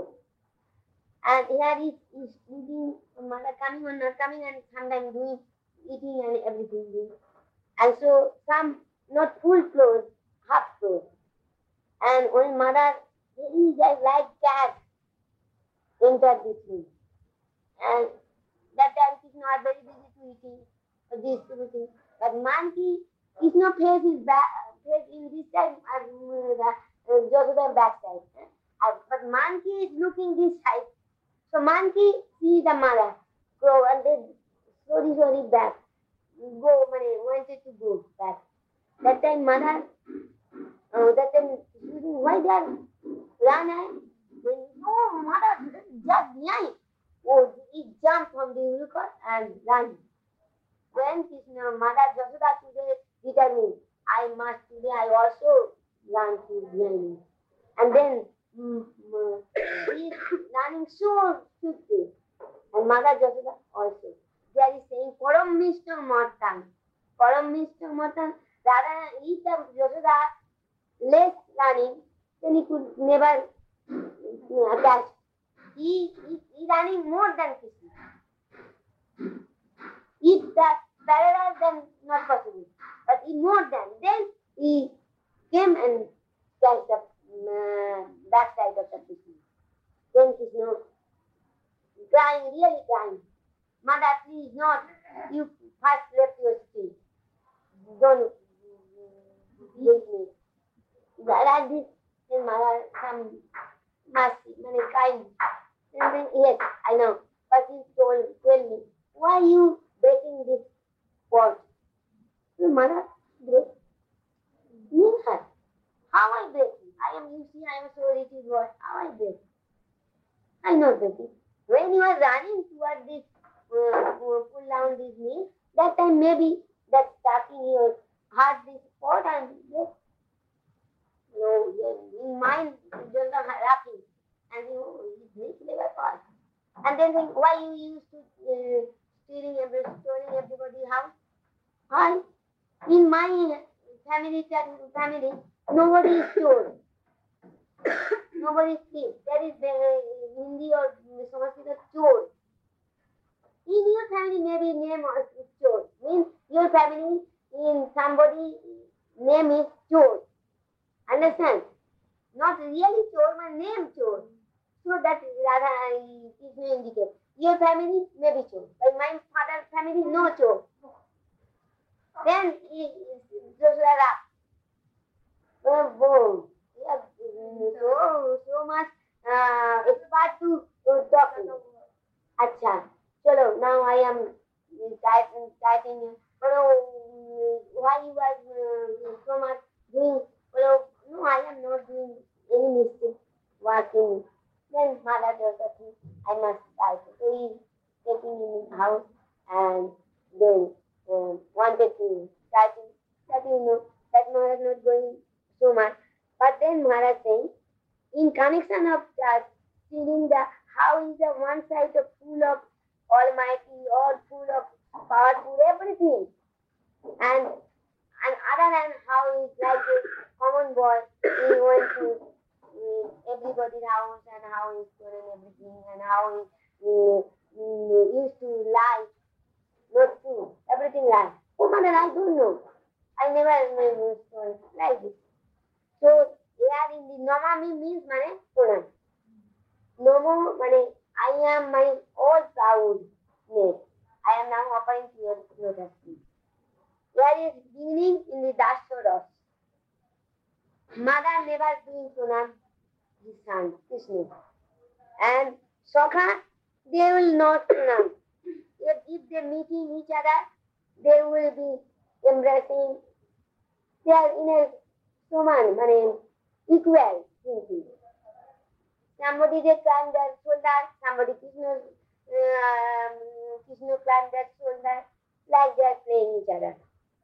And here is is eating, mother coming or not coming, and sometimes doing eating and everything. And so some not full clothes, half clothes. And when mother, he just like cat entered this room. And that time Krishna was very busy to eating, uh, this eating. But monkey, Krishna face his back, face in this side, and uh, uh, Josuda backside. Uh, but monkey is looking this side. So monkey see the mother go and then slowly, slowly back. Go, money, wanted to go back. That time mother, uh, that time, why they are run? No, mother, just behind. Oh, he jumped from the unicorn and ran. When Krishna, mother Josuda today determined, I must today, I also run to behind him. And then mm, mm, he is running so quickly. And mother Josuda also. There is saying, Param Mishna Martan. some meat, some mutton. Rather than eat the Yashoda less running, then he could never uh, catch. He, he, he running more than Krishna. If that parallel, then not possible. But he more than, then he came and catch the uh, backside of the Krishna. Then Krishna crying, really crying. Mother, please not. You first left your street. Don't leave me. Like this, then mother some mercy, many kind. And then yes, I know. But he told, tell me, why you breaking this pot? The mother break. Me her. How I break it? I am, you see, I am so rich boy. How I break? I know break it. When you are running toward this, uh, pull down this knee, that time maybe that starting your heart this pot and break. No, in mind, just a laughing. And you, his never fall. And then think, why you used to uh, stealing every, stealing everybody's house? Why? In my family, family, nobody is stolen. Nobody is thief. That is uh, Hindi or Sanskrit chore. In your family, maybe name is chore. Means your family, in somebody name is chore. Understand? Not really chore, my name chore. So that Radha is no indicate. Your family may be chore. But my father's family, no chore. Then just Radha. Oh, boom. Yeah, so, so much uh, expert to uh, talking. Acha. Chalo, now I am typing, typing. Hello, why you are uh, so much doing? Hello, no, I am not doing any mistake working. Then mother does the thing, I must type. So he taking in his house and then uh, wanted to typing. That you know, that Maharaj not going so much. But then Maharaj saying, in connection of that, feeling the how is the one side of full of Almighty, all full of powerful, everything. And and other than how he's like a common boy, he went to uh, everybody's house and how he's doing everything and how he uh, uh, used to lie, not true, everything lie. Oh, mother, I don't know. I never knew stories like this. So, here in the Namami means mane Pranam. Namo mane I am my all proudness. I am now offering to your lotus feet. There is beginning in the Dashodas. Mother never doing Pranam, his son, Krishna. And Sakha, they will not Pranam. If, if they meeting each other, they will be embracing. They are in a Saman, mane equal thinking. Somebody they climb their shoulder, somebody Krishna, uh, Krishna climb their shoulder, like they are playing each other.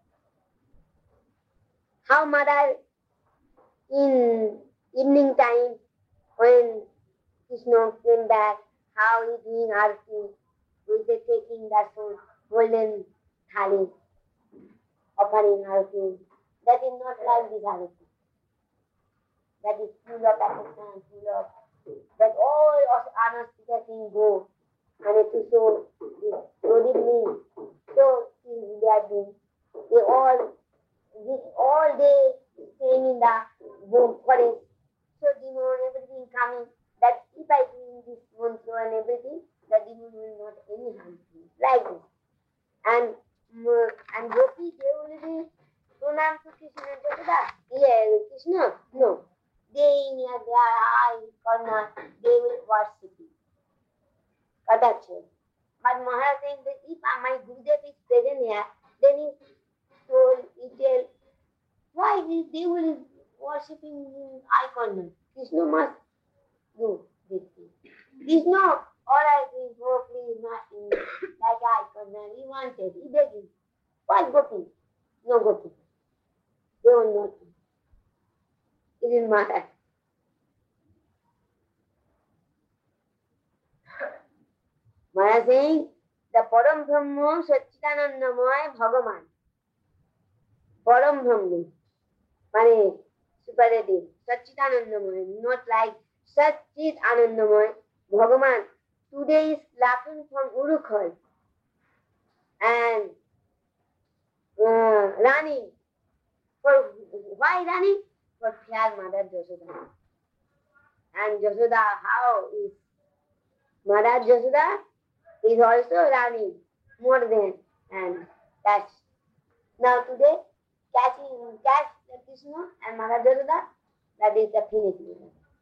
How mother in evening time when Krishna came back, how he doing arti, with the taking that golden thali, offering arti. That is not like this arti. That is full of affection, full of that all of anastheta thing go and it is so loaded me. So they are doing they all this all day staying in the forest. So demon everything coming that if I do this mantra and everything, the demon will not any harm to me. Like this. And uh, and Gopi they will be Pranam to Krishna Jagada. Yeah, Krishna? No. They in their eye corner, they will worship you. Kadacha. But Maharaj saying that if my Gurudev is present here, then he told, he tell, why they will worshipping in eye corner? Krishna must do this thing. Krishna, all I do is go please nothing like eye corner. He wanted, he begging. What Gopi? No Gopi. They will not do. It is Maharaj. Maharaj saying, the Param Brahma Satchitanandamaya Bhagavan. Param Brahman, mane superlative, Satchitanandamoy, not like Satchit Anandamoy. Bhagavan today is laughing from Urukhal and uh, running. For why running? For Pyar Mother Josoda. And Josoda, how is Mother Josoda is also running more than and catch. Now today, catching catch Krishna and Mother Josoda, that is the finish.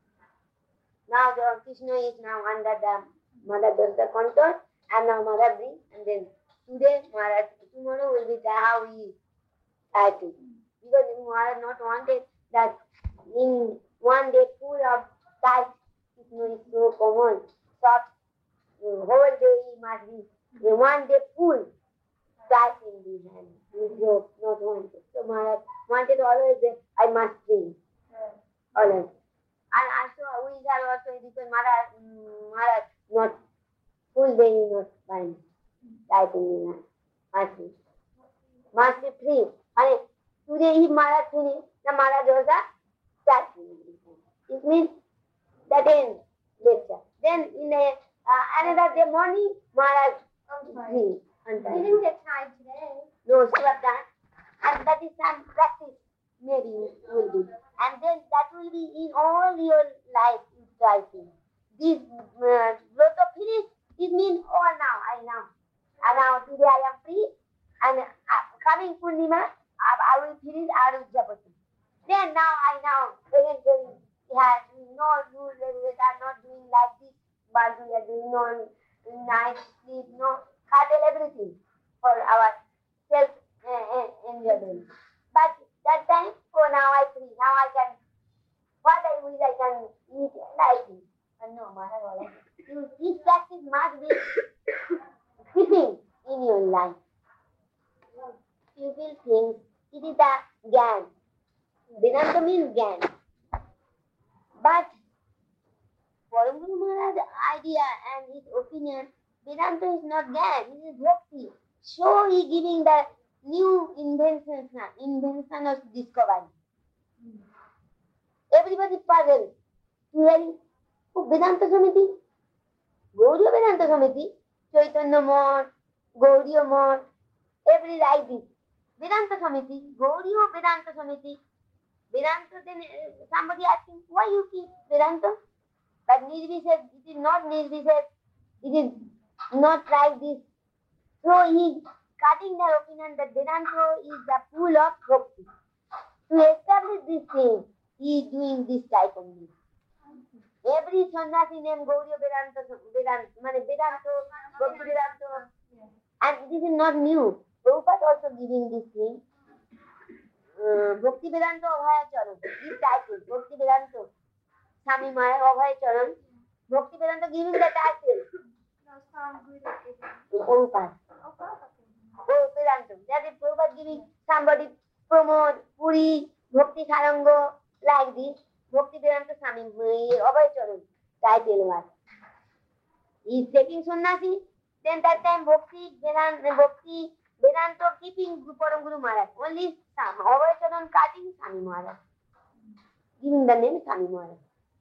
Now the Krishna is now under the Mother Josoda control and now Mother brings and then today Mother tomorrow will be the how we try to. Because Mother not wanted that in one day full of touch, Krishna is so common, soft, the whole day he must be in one day full touch in the hand. He joke, not wanted. So Mother wanted always that I must drink. Always. And also we are also because Mother, Mother not full day he not find touch in the hand. Must be. Must be free. And today he Mother finished, the Mother does a touch in the hand. It means that ends lecture. Then in a, uh, another day morning, Maharaj is free. We didn't get tied today. No, she was done. And that is some practice, maybe will be. And then that will be in all your life, you try to. This uh, Vrata finish, it means all now, I now. And now today I am free. And uh, coming Purnima, I, I will finish Arujapati. Then now I now, again, again, yeah, no rules, we are not doing like this, but we are doing no night sleep, no cattle, everything for our self uh, enjoyment. But that time, oh, now I free, now I can, what I wish I can eat like this. But no, Maharaj, you, this practice must be keeping in your life. You will think it is a Gyan. Vedanta means Gyan. But Param Guru Maharaj's idea and his opinion, Vedanta is not Gyan, it is Bhakti. So he giving the new inventions, invention of discovery. Everybody puzzled to hearing, oh, Vedanta Samiti, Gauriya Vedanta Samiti, Chaitanya Math, Gauriya Math, every like this. Vedanta Samiti, Gauriya Vedanta Samiti. Vedanta, then somebody asking, why you keep Vedanta? But Nirvished, it is not Nirvished, it is not like this. So he cutting their opinion that Vedanta is the pool of bhakti. To establish this thing, he is doing this type of thing. Every sannyasi named Gauriya Vedanta, Vedanta, Vedanta, Bhakti Vedanta. And this is not new. Prabhupada also giving this thing. Uh, Bhakti Vedanta Abhaya Charan. This title, Bhakti Vedanta. Swami Maya Abhaya Charan. Bhakti Vedanta giving the title. No, Sam Guru. Prabhupada. Oh, Vedanta. That is Prabhupada giving somebody Pramod, Puri, Bhakti Sarango, like this. Bhakti Vedanta Swami Abhaya Charan. Title was. He is taking sannyasi. Then that time Bhakti Vedanta, Bhakti Vedanta keeping Param Guru Maharaj. Only Sam, Abhaya Charan cutting Swami Maharaj. Giving the name Swami Maharaj.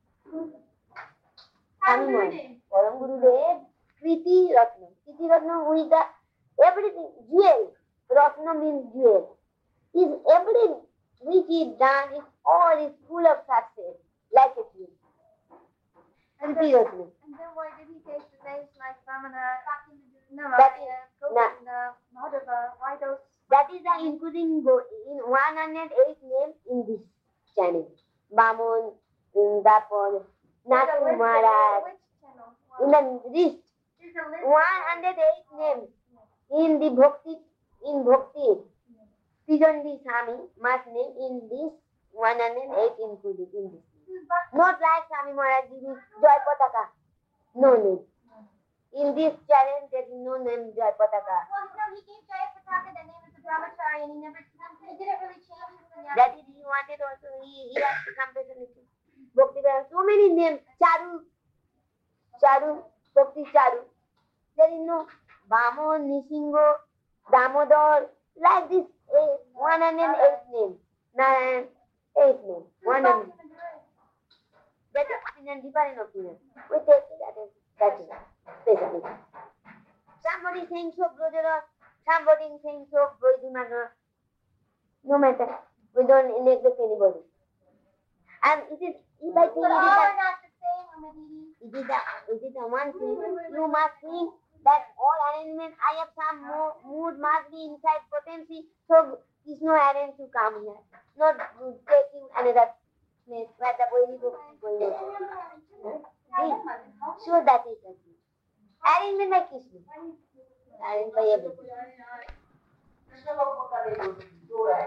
Swami Maharaj. Param Guru Dev, Kriti Ratna. Kriti Ratna who is the everything, jewel. Ratna means jewel. Is everything which is done, is all is full of success, like a jewel. And Kriti then, Ratna. and then why did he take the names like Ramana, That is, Narayana, na- Govinda, Madhava? Why those? That is the including go in one hundred eight names in this channel. Bamun, Dapol, Natu Maharaj. Which channel? In the list, Is the list? one hundred eight names in the Bhakti, in Bhakti. Srijandi Swami must name in this one hundred eight included in this. Not like Swami Maharaj giving Joy Pataka. No name. In this channel there is no name Joy Pataka. Well, no, he gave Jaya Pataka the name of the brahmachari, and he never, he didn't really change his name. That is, he wanted also, he, he has compassion. Bhakti, so many names. Charu, Charu, Bhakti Charu. There is no Bamon, Nishingo, Damodar, like this. eight, one hundred eight names. Nine, eight names. One hundred. That is opinion, different opinion. We take it that is that is speciality. Somebody saying so, brother. Somebody saying so, brother. No matter. We don't neglect anybody. And it is, if I think it is, all not the same, Amadini. It is a, it is a one thing. You must think that all arrangement, I have some mo- mood must be inside potency, so is no arrange to come here. Not to take you another place where the boy is going on. Sure, that is the thing. Arrangement by Krishna. Arrangement by everything. Krishna भगवान का देखो जो है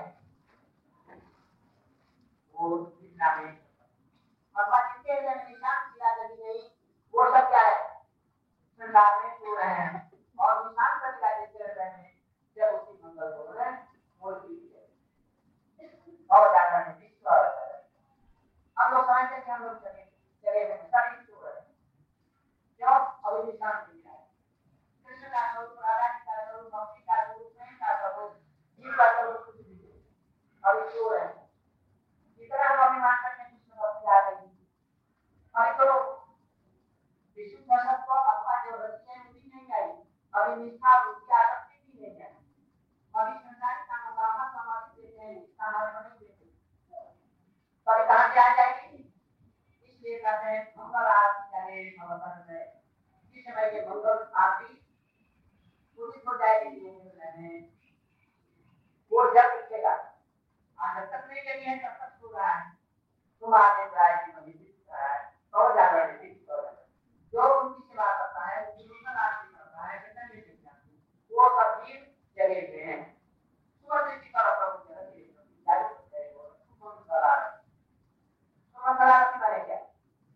वो दिखना में भगवान जितने जन निशान किया लगी नहीं वो सब क्या है संसार में सो रहे हैं और निशान पर क्या देते रहे हैं जब उसकी मंगल हो रहे हैं वो चीज और ज्यादा नहीं विश्व हम लोग समझते हैं हम लोग जगह जगह में सभी सो रहे हैं क्यों अभी निशान नहीं है कृष्ण का स्वरूप राधा का स्वरूप भक्ति का स्वरूप प्रेम का स्वरूप जीव का स्वरूप कुछ भी अभी सो रहे हैं जितना हम अभिमान करने की भक्ति आ रही अभी तो विष्णु दर्शन को अपना जो रचना मुक्ति नहीं आई अभी निष्ठा उसकी आसक्ति भी नहीं है अभी संसारिक काम कामना समाधि देते हैं सामान्य नहीं देते पर कहाँ से आ जाएगी इसलिए कहते हैं मंगल आरती करे भगवान है इस समय के मंगल आरती पूरी हो जाएगी में वो जब दिखेगा आज तक नहीं गई है तब तक हो रहा है तुम्हारे प्राय की मनी दिख रहा है और ज्यादा दिख रहा है जो उनकी सेवा करता है उनका आरती करता है कितना नहीं दिख जाती वो सब जीव जगह पे हैं सुबह से की तरफ प्रभु जगह के जारी होते हैं वो सुबह करा सुबह करा की बारे क्या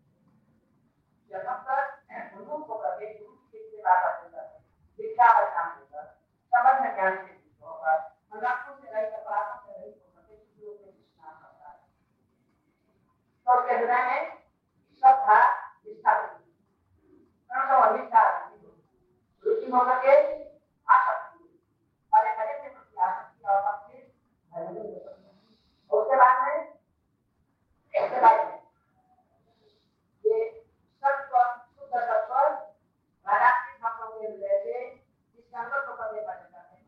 जब तक गुरु को करके गुरु की सेवा करते हैं दीक्षा का काम होगा समझ में ज्ञान से होगा मजाकों से रही अपराधों से रही होगा किसी लोग में स्नान करता है तो उसके हृदय में श्रद्धा निष्ठा कौन सा निष्ठा रुचि होकर के आसक्ति अरे हरे से प्रति आसक्ति और भक्ति उसके बाद में इसके बाद में ये सत्व शुद्ध सत्व राधाकृष्ण भक्तों के हृदय से इस संकल्प को करने पर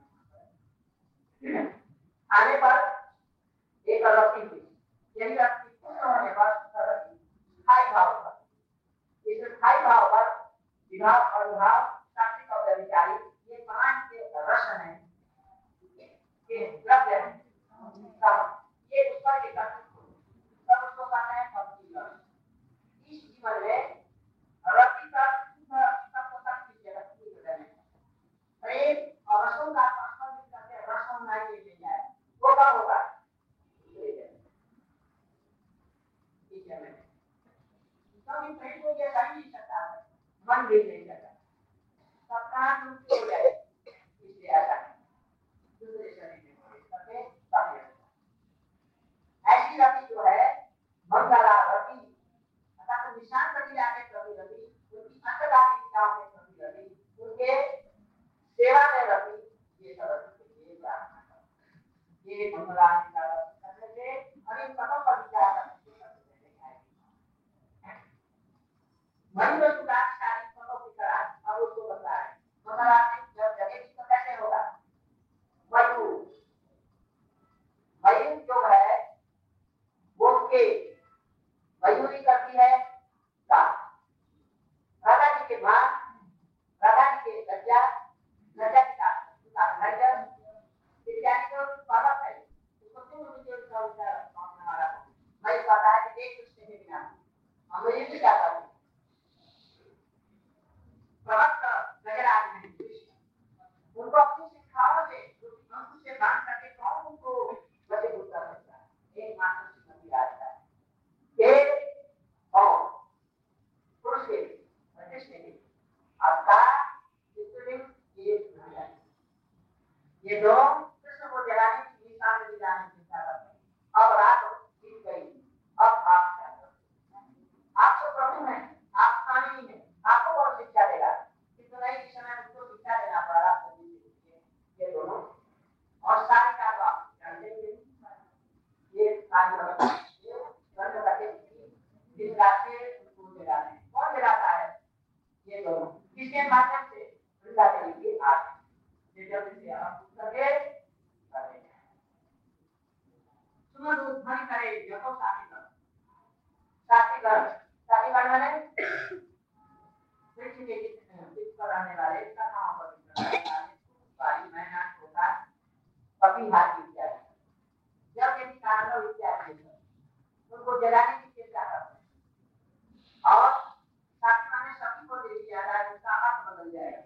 आने पर एक रस्सी हुई यही रस्सी पूर्ण होने पर स्थायी भाव होगा इस स्थायी भाव पर विभाव और विभाव सात्विक और व्यभिचारी ये पांच के रसन है ये द्रव्य है ये उस पर एकत्रित सब उसको कहते हैं भक्ति रस इस जीवन में रस्सी का सबको तक की रस्सी बदलने प्रेम और रसों का परस्पर करके रसों ना ये ले जाए वो कब होगा ठीक है मैं कभी प्रेम को ये सही नहीं सकता मन भी नहीं सकता सबका रूप हो जाए इसलिए ऐसा दूसरे शरीर में करके बाकी ऐसी रति जो है मंगला रति अर्थात निशान रति जाके प्रति रति उनकी अंतर्गामी इच्छाओं के प्रति रति उनके सेवा में रति ये सरस्वती ये प्रार्थना कर ये मंगला का करने से अभी पदों पर विचार करने मन में सुधार शारीरिक पदों की तरह अब उसको बता है मंगला जब जगह की तो कैसे होगा मयूर मयूर जो है वो के मयूरी करती है का राधा जी के मां राधा जी के लज्जा लज्जा का लज्जा इत्यादि जो पालक है उसको क्यों मुझे उसका उसका मानने वाला मैं पता है कि एक उसके बिना हम ये भी क्या करते प्रवक्त नजर आ रहे हैं उनको अपनी शिक्षाओं से अंकुश से बांध करके कौन उनको वशीभूत कर सकता है एक मात्र श्रीमती राधिका के और पुरुष के प्रतिष्ठे के आपका स्त्रीलिंग ये ये दो कृष्ण को जलाने की दिशा में जाने की चिंता करते हैं अब रात बीत गई अब आप क्या करोगे आप तो प्रभु हैं आप स्वामी हैं आपको कौन शिक्षा देगा किंतु नहीं इस समय उसको शिक्षा देना पड़ा ये दोनों और सारी का ये जब इसे आप करके करें सुनो तो ध्वनि करे जो तो साथी कर साथी कर साथी कर माने कृषि के किस कराने वाले कथाओं पर कराने वाले बारी महीना होता कभी हाथ इत्यादि जब यदि कारण इत्यादि उनको जलाने की चेष्टा करते हैं और साथी माने सभी को दे दिया जाए उसका हाथ बदल जाएगा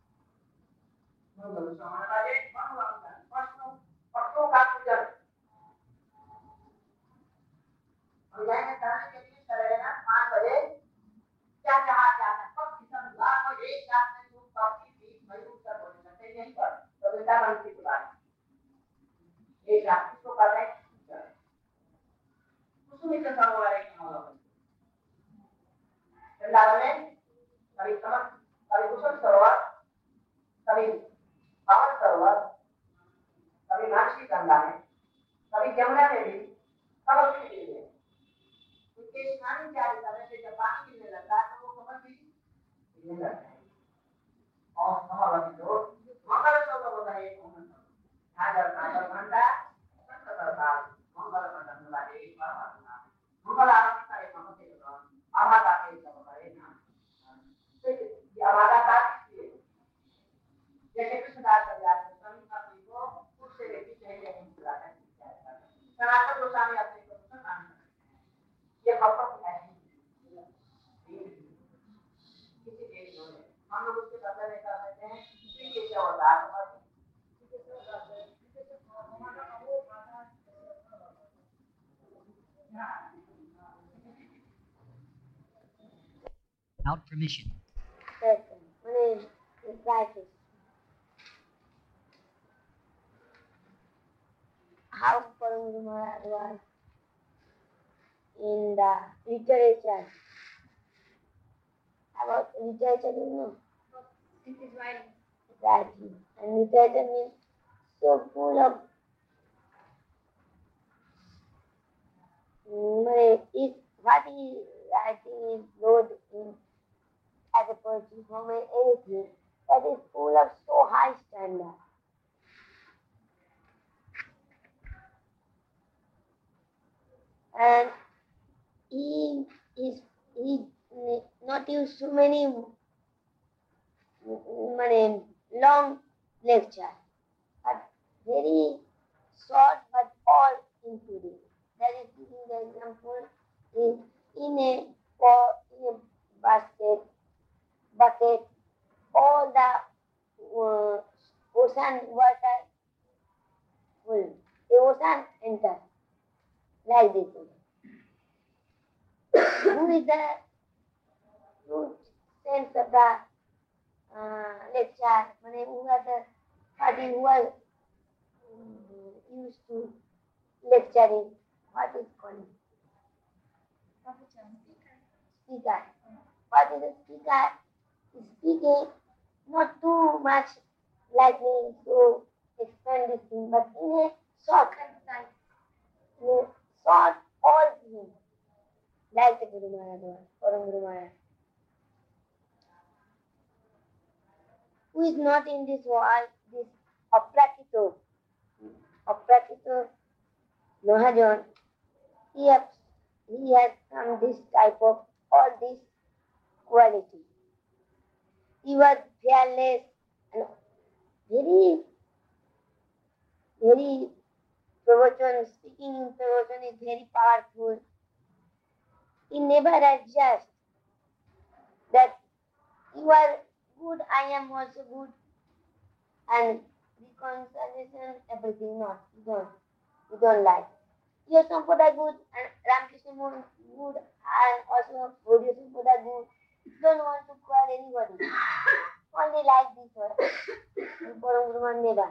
बदल समाने वाले मन वाला प्रश्नों प्रश्नों का पूजन और जाएंगे करने के लिए चले ना पाँच बजे क्या कहा जाता है सब किसान लाख और एक लाख में जो काफी बीस मई उत्तर बोले जाते हैं यहीं पर तो बेटा मन की बुला एक लाख इसको कहते हैं उसमें क्या सब वाले कहाँ लगा चंदा में कभी समझ कभी कुशल सरोवर कभी पावन सरोवर कभी मानसी गंगा में कभी यमुना में भी सब उसके लिए उनके स्नान इत्यादि करने से जब पानी गिरने लगता है तो वो कमर भी गिरने लगता है और समावती लोग मंगल शब्द होता है एक हाजर नागर घंटा संत करताल मंगल मंडल वाले एक परमात्मा मंगल आरती का एक मंत्र है आवाज आके सब करे ना ये आवाज आता है जैसे कृष्णदास कविराज स्वामी अपने को खुद से लेके चाहिए नहीं बुलाता है सनातन गोस्वामी अपने को सुन काम ये खबर है किसी देश में हम लोग उसके बदले में कर देते हैं श्री के अवतार और without permission. Person. My name is Rajesh. How Param Maharaj was in the literature. About literature, you know? This is writing. Writing. And literature means so full of money. Is what he writing is good in as a poetry form and anything that is full of so high standard. And he is he not use so many many long lecture, but very short but all including. That is giving the example is in a or in a basket bucket all the uh, ocean water full. The ocean enter like this. Who is the true sense of the uh, lecture? Mane, who are the party who are um, used to lecturing? What is called? Speaker. What is a speaker? Speaking not too much like me to explain this thing, but in a short time, in a short all things, like the Guru Maharaj was, Param Guru Maharaj, who is not in this world, this Aprakito, Aprakito Mahajan, he has, he has some this type of all this quality. He was fearless and very, very pravachan, speaking in pravachan is very powerful. He never adjusts that you are good, I am also good, and reconciliation, everything, not, you don't, you don't like. Your Sampada good and Ramakrishna good and also Gaudiya Sampada good. Don't want to call anybody. Only like this one. Param Guru Maharaj never.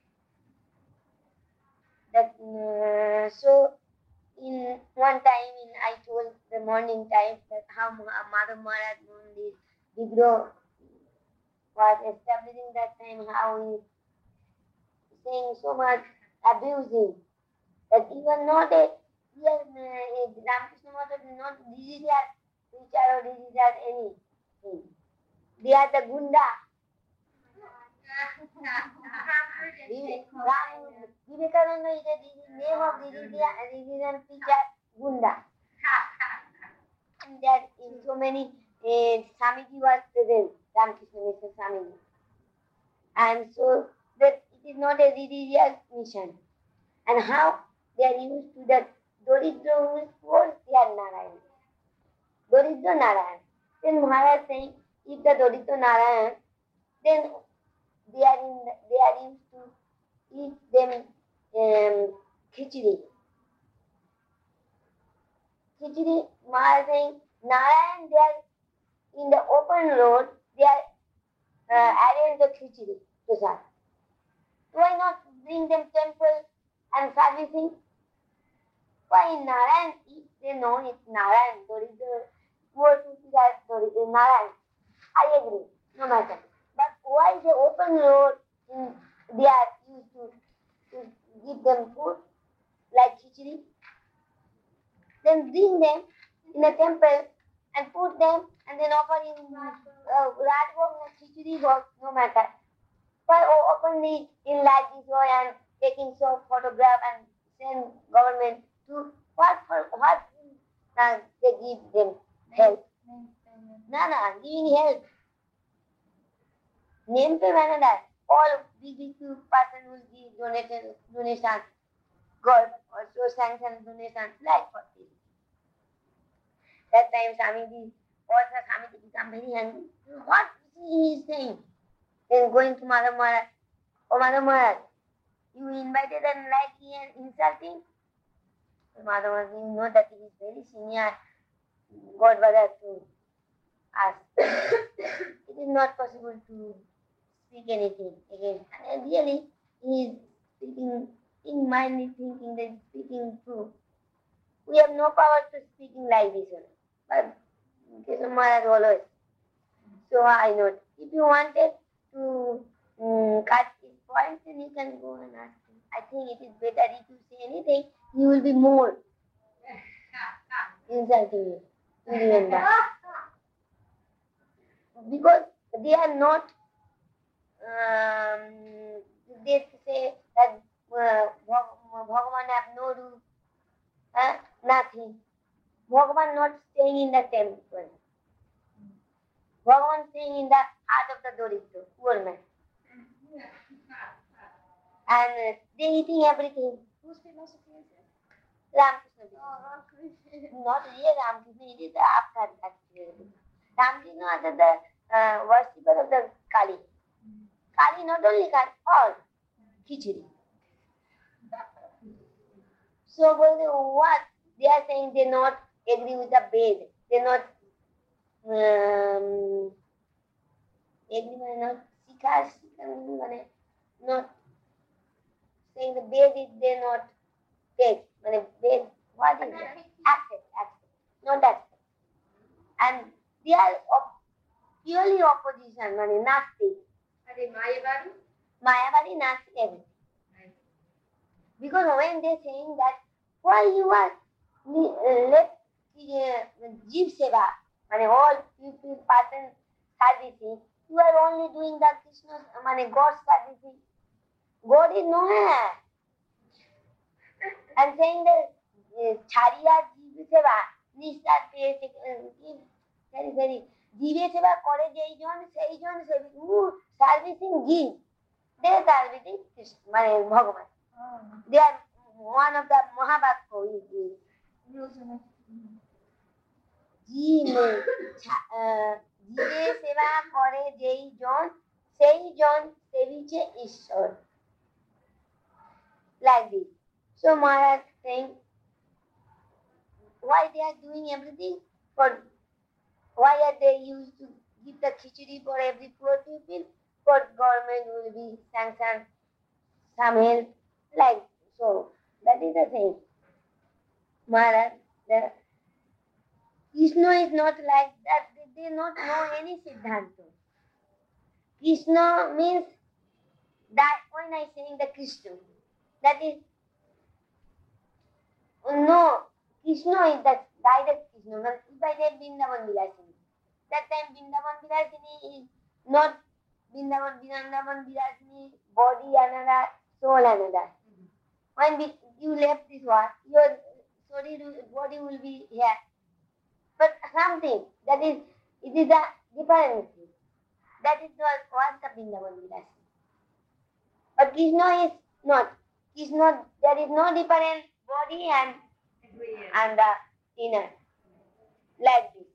That uh, so in one time in I told the morning time that how Madhav Maharaj this Vigro was establishing that time, how he saying so much abusing that he was not a real uh, Ramakrishna Maharaj is not this is their teacher or this is their anything. They are the gunda. Vive- Ram- Vivekananda is the name of religion, religion teacher Gunda. And there in so many uh, Swamiji was present, Ramakrishna Mission Swamiji. And so that it is not a religious mission. And how they are used to that Doridra who is poor, they are Narayan. Doridra Narayan. Then Maharaj saying, if the Doridra Narayan, then they are in the, they are used to eat them um, khichdi. Khichdi, Maharaj saying, Narayan, they are in the open road, they are uh, arrange the khichdi prasad. Why not bring them temple and servicing? Why in Narayan, if they know it's Narayan, there is the poor people are there is Narayan. I agree, no matter. But why the open road in, they are used to, to give them food like khichdi? Then bring them in a temple and put them and then offer in uh, Rajbhog or khichdi bhog, no matter. Why openly in like this way and taking some photograph and send government to what for what uh, they give them help? No, no, giving help. Name pe manada. All big big person will give donation donation. God also sanction donation like for this. That time Swamiji also Swamiji become very angry. What he is saying? Then going to Madhav Maharaj. Oh Madhav Maharaj, you invited and like he and insulting? Madhav Maharaj, you know that he is very senior God brother to us. It is not possible to speak anything again. And really, he is speaking in mind, thinking that he is speaking true. We have no power to speaking like this one. But Keshav Maharaj always. So I know. If you wanted to um, cut his points, then you can go and ask him. I think it is better if you say anything, you will be more insulting you. Remember. Because they are not, um, they say that uh, Bhagavan have no roof, uh, nothing. Bhagavan not staying in the temple. Bhagavan staying in the heart of the Doridra, poor man. And uh, they eating everything. Whose philosophy is it? Ramakrishna. Oh, Ramakrishna. Not real Ramakrishna, it is the after actually. Ramakrishna are the uh, worshipper of the Kali. Kali, not only Kali, all. Khichdi. So what? They are saying they not agree with the bed. They not um, agree with not Sikha, Sikha, not saying the bed is they not take. Bed, what is that? Accept, accept. Not accept. And they are op- purely opposition, mane Nastik. Are they Mayavadi? Mayavadi, Nastik, everything. Because when they saying that, why you are uh, let uh, Jeev Seva, mane all people, person servicing, you are only doing the Krishna's, mane God servicing. God is nowhere. And saying that Chariya Jeev Seva, Nishtar Pese, very, very, Jeev Seva kore jeijon, seijon, who servicing Jeev, they are servicing Krishna, mane Bhagavan. They are one of the Mahabhakta is Jeev Jeev Seva kore jeijon, seijon, seviche Ishwar. Like this. So Maharaj saying, why they are doing everything for, why are they used to give the khichdi for every poor people? For government will be sanctioned some help, like so. That is the thing. Maharaj, the Krishna is not like that. They do not know any Siddhanta. Krishna means that when I saying the Krishna, that is no, Krishna is the direct Krishna. If I say Vrindavan Vilasini, that time Vrindavan Vilasini is not Vrindavan, Vrindavan, Virajini, body another, soul another. When we, you left this world, your sorry, body will be here. But something that is, it is a different thing. That is what, what the Vrindavan Virajini. But Krishna is not. Krishna, there is no different body and, and the inner. Like this.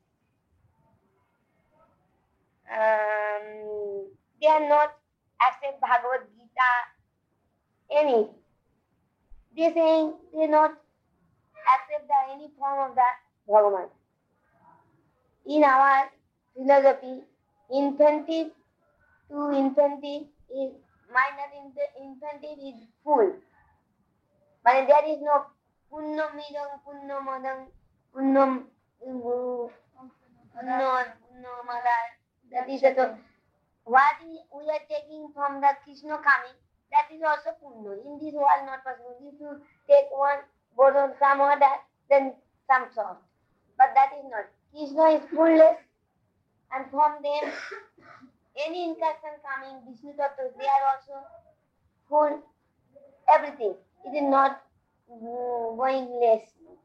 Um, they are not accept Bhagavad Gita, any. They saying they not accept the any form of the Bhagavan. In our philosophy, infinitive to infinitive is minor infinitive is full. But there is no punnam idam, punnam madam, punnam punnam punnam that is a, what we are taking from the Krishna coming, that is also punna. In this world not possible. If you take one, borrow some other, then some sort. But that is not. Krishna is fullness, and from them any incarnation coming, Vishnu Tattva, they are also full, everything. It is not uh, going less.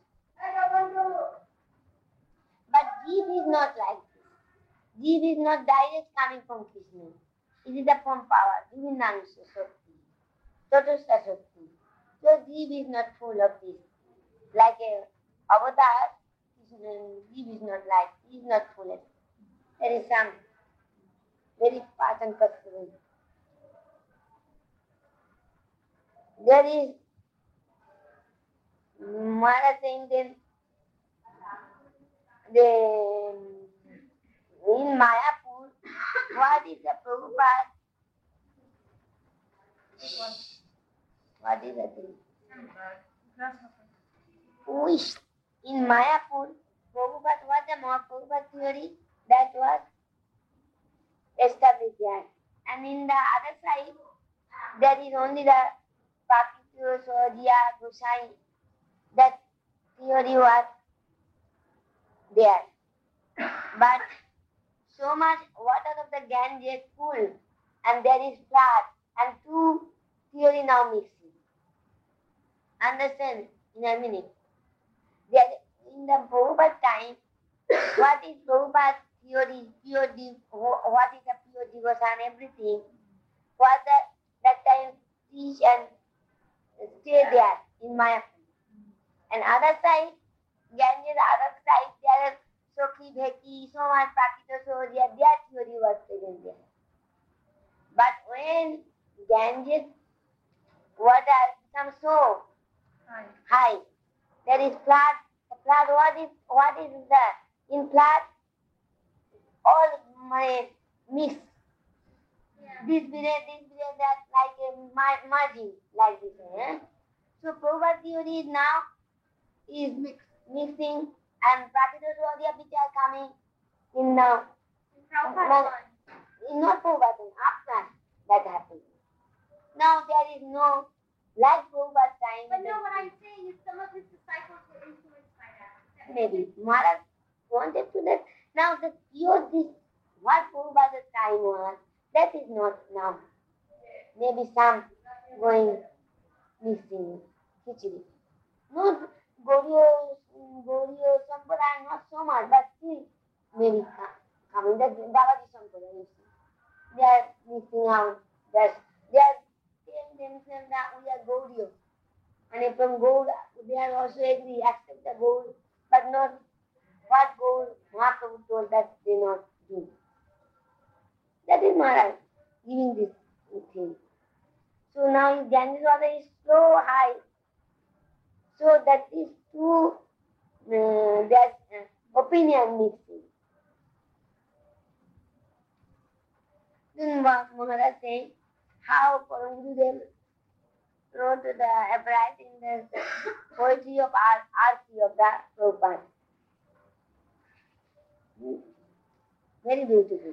But Jeev is not like this. Jeev is not direct coming from Krishna. It is the from power, Divinansa Shakti, Tatastha Shakti. So Jeev is not full of this. Like a avatar, Jeev is not like, he is not full of it. There is some very part and parcel. There is Maharaj saying then the in Mayapur, what is the Prabhupada? What is the thing? Wish. In Mayapur, Prabhupada, what the Mahaprabhupada theory? That was established there. And in the other side, there is only the Pakitya, Swadia, Gosai. That theory was there. But so much water of the Ganges full, and there is flood, and two theory now mixing. Understand in a minute. There, in the Prabhupada time, what is Prabhupada theory, pure dev, what is the pure devotion, everything, what the, that time teach and stay there in Mayapur. And other side, Ganges, other side, there are Sokhi, Bheki, so much Pakita, Soria, their theory was present there. But when Ganges water becomes so high, high, there is flood. The flood, what is what is that? In flood, all my mix. Yeah. This village, this village, that like a merging, like this. Eh? So Prabhupada theory is now is mix, mixing, and Prakita Swadhyaya which are coming in now. In not Prabhupada, after that happened. Now there is no like Prabhupada time. But no, what I'm saying is some of his disciples were influenced by that. Maybe Maharaj wanted to that. Now the pure this what Prabhupada's time was, that is not now. Maybe some going missing khichdi. No, Gaudiya, Gaudiya Sampradaya, not so much, but still maybe coming. That Babaji Sampradaya, they are missing out. That's, they are saying themselves that we are Gaudiya. And from Gaud, they are also agree, accept the Gaud, but not what Gaud Mahaprabhu told that they not do. That is Maharaj giving this thing. So now Ganges water is so high, so that is two, uh, there's uh, opinion mixing. Then Maharaj saying how Param Gurudev wrote the upright in the poetry of Arti of the Prabhupada. Very beautiful.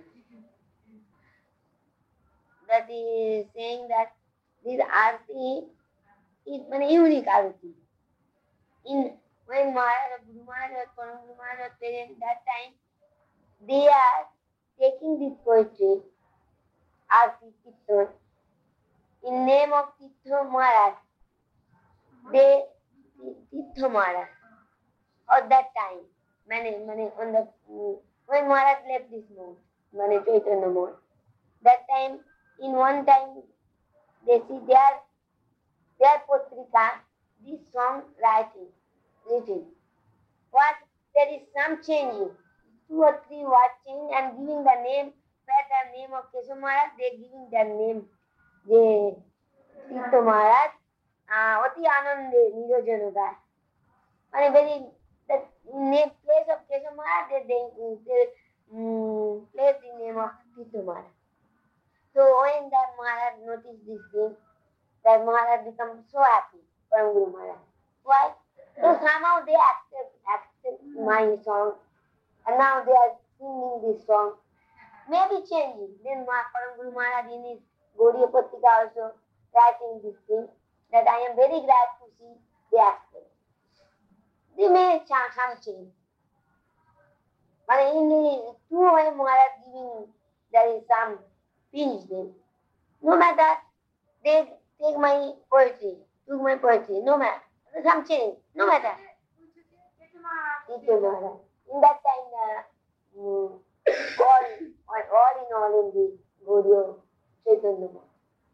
That is saying that this Arti is an unique Arti. In when Maharaj, Guru Maharaj, Param Guru Maharaj present that time, they are taking this poetry Aarti Kirtan. In name of Tirtha Maharaj, they Tirtha Maharaj. At that time, many, many on the when Maharaj left this mode, many Chaitanya mode. That time, in one time, they see their their Putrika, this song writing, written. What there is some changing, two or three words change and giving the name, where the name of Keshav Maharaj, they giving their name, the Tirtha Maharaj, uh, Oti Anande Nirojanoda. And very the name place of Keshav Maharaj, they, they, they um, place the name of Tirtha Maharaj. So when that Maharaj noticed this thing, that Maharaj becomes so happy, Param Guru Maharaj. Why? So somehow they accept, accept my song, and now they are singing this song. Maybe changing. Then Param Guru Maharaj in his Gaudiya Patrika also writing this thing, that I am very glad to see they accept. They may chant some change. But in the two way Maharaj giving, there is some pinch then. No matter, they take my poetry, took my poetry, no matter, some change, no matter. Tirtha Maharaj. In that time, the um, all, all in all in the Gaudiya Chaitanya Maharaj.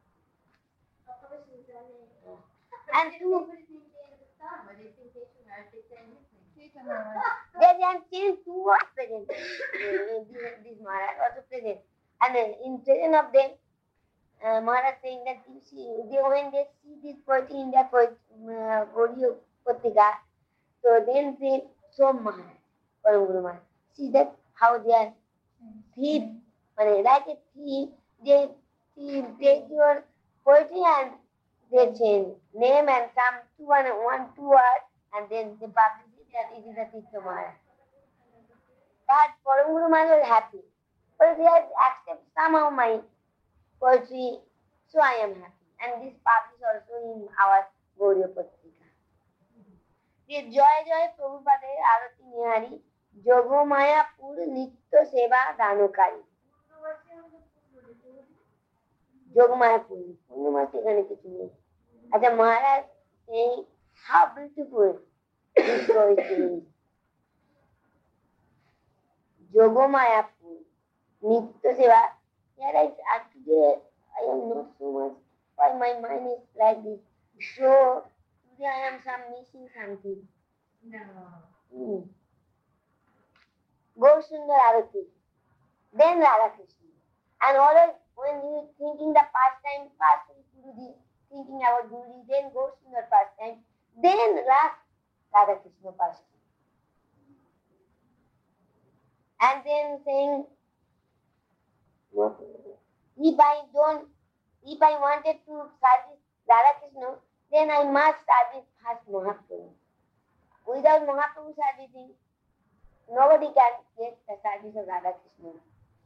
And two, they can change two was present. This Maharaj also present. And in presence of them, uh, Maharaj saying that you see, they, when they see this poetry in their uh, Gaudiya Patrika, so then they show Maharaj, Param Guru Maharaj. See that how they are thief, like a thief, they thief, take your poetry and they change name and some two one, one two words, and then they publish it that it is a Tirtha Maharaj. That Param Guru Maharaj was happy. But they have accepted somehow my poetry, so I am happy. And this published also in our Gaudiya Patrika. The Joy Joy Prabhupada Arati Nihari Jogomaya Pur Nitya Seva Danokari. Jogomaya Pur. Purnamasti Gane Kichune. Acha Maharaj saying how beautiful this poetry is. Jogomaya Pur Nitya Seva. Here I today I am not so much why my mind is like this. So today I am some missing something. No. Hmm. Gaur Sundar Arati. Then Radha Krishna. And always when you thinking the pastime, past Guruji, thinking about Guruji, then Gaur Sundar pastime, then last Radha Krishna pastime. And then saying, if I don't, if I wanted to service Radha Krishna, then I must service first Mahaprabhu. Without Mahaprabhu servicing, nobody can get the service of Radha Krishna.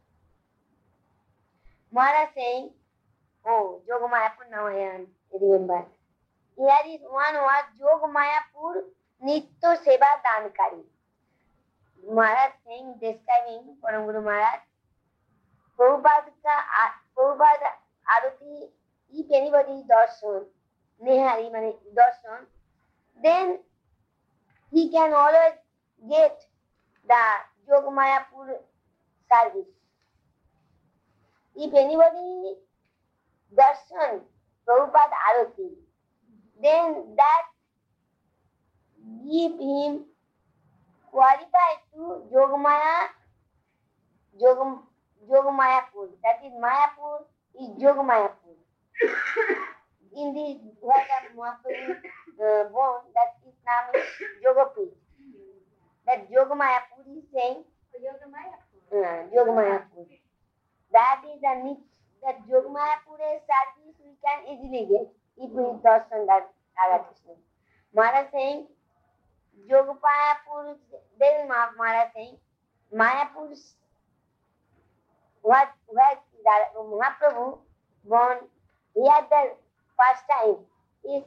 Maharaj saying, oh, Jogamayapur, now I remember. Here is one word, Jogamayapur Nitya Seva Dankari. Maharaj saying, describing Param Guru Maharaj, Prabhupada Prabhupada Arati, if anybody darshan, Nehari, mane darshan, then he can always get the Jogamayapur service. If anybody darshan Prabhupada Arati, then that give him qualified to Jogamaya, Jogam, Jogamayapur. That is Mayapur is Jogamayapur. In this where the Mahaprabhu uh, born, that his name is Jogapi. That Jogamayapur is saying Jogamayapur. Uh, Jogamayapur. That is the need that Jogamayapur service we can easily get if we darshan that Radha Krishna. Maharaj saying Jogamayapur, then Maharaj saying Mayapur, what where Mahaprabhu born here the first time is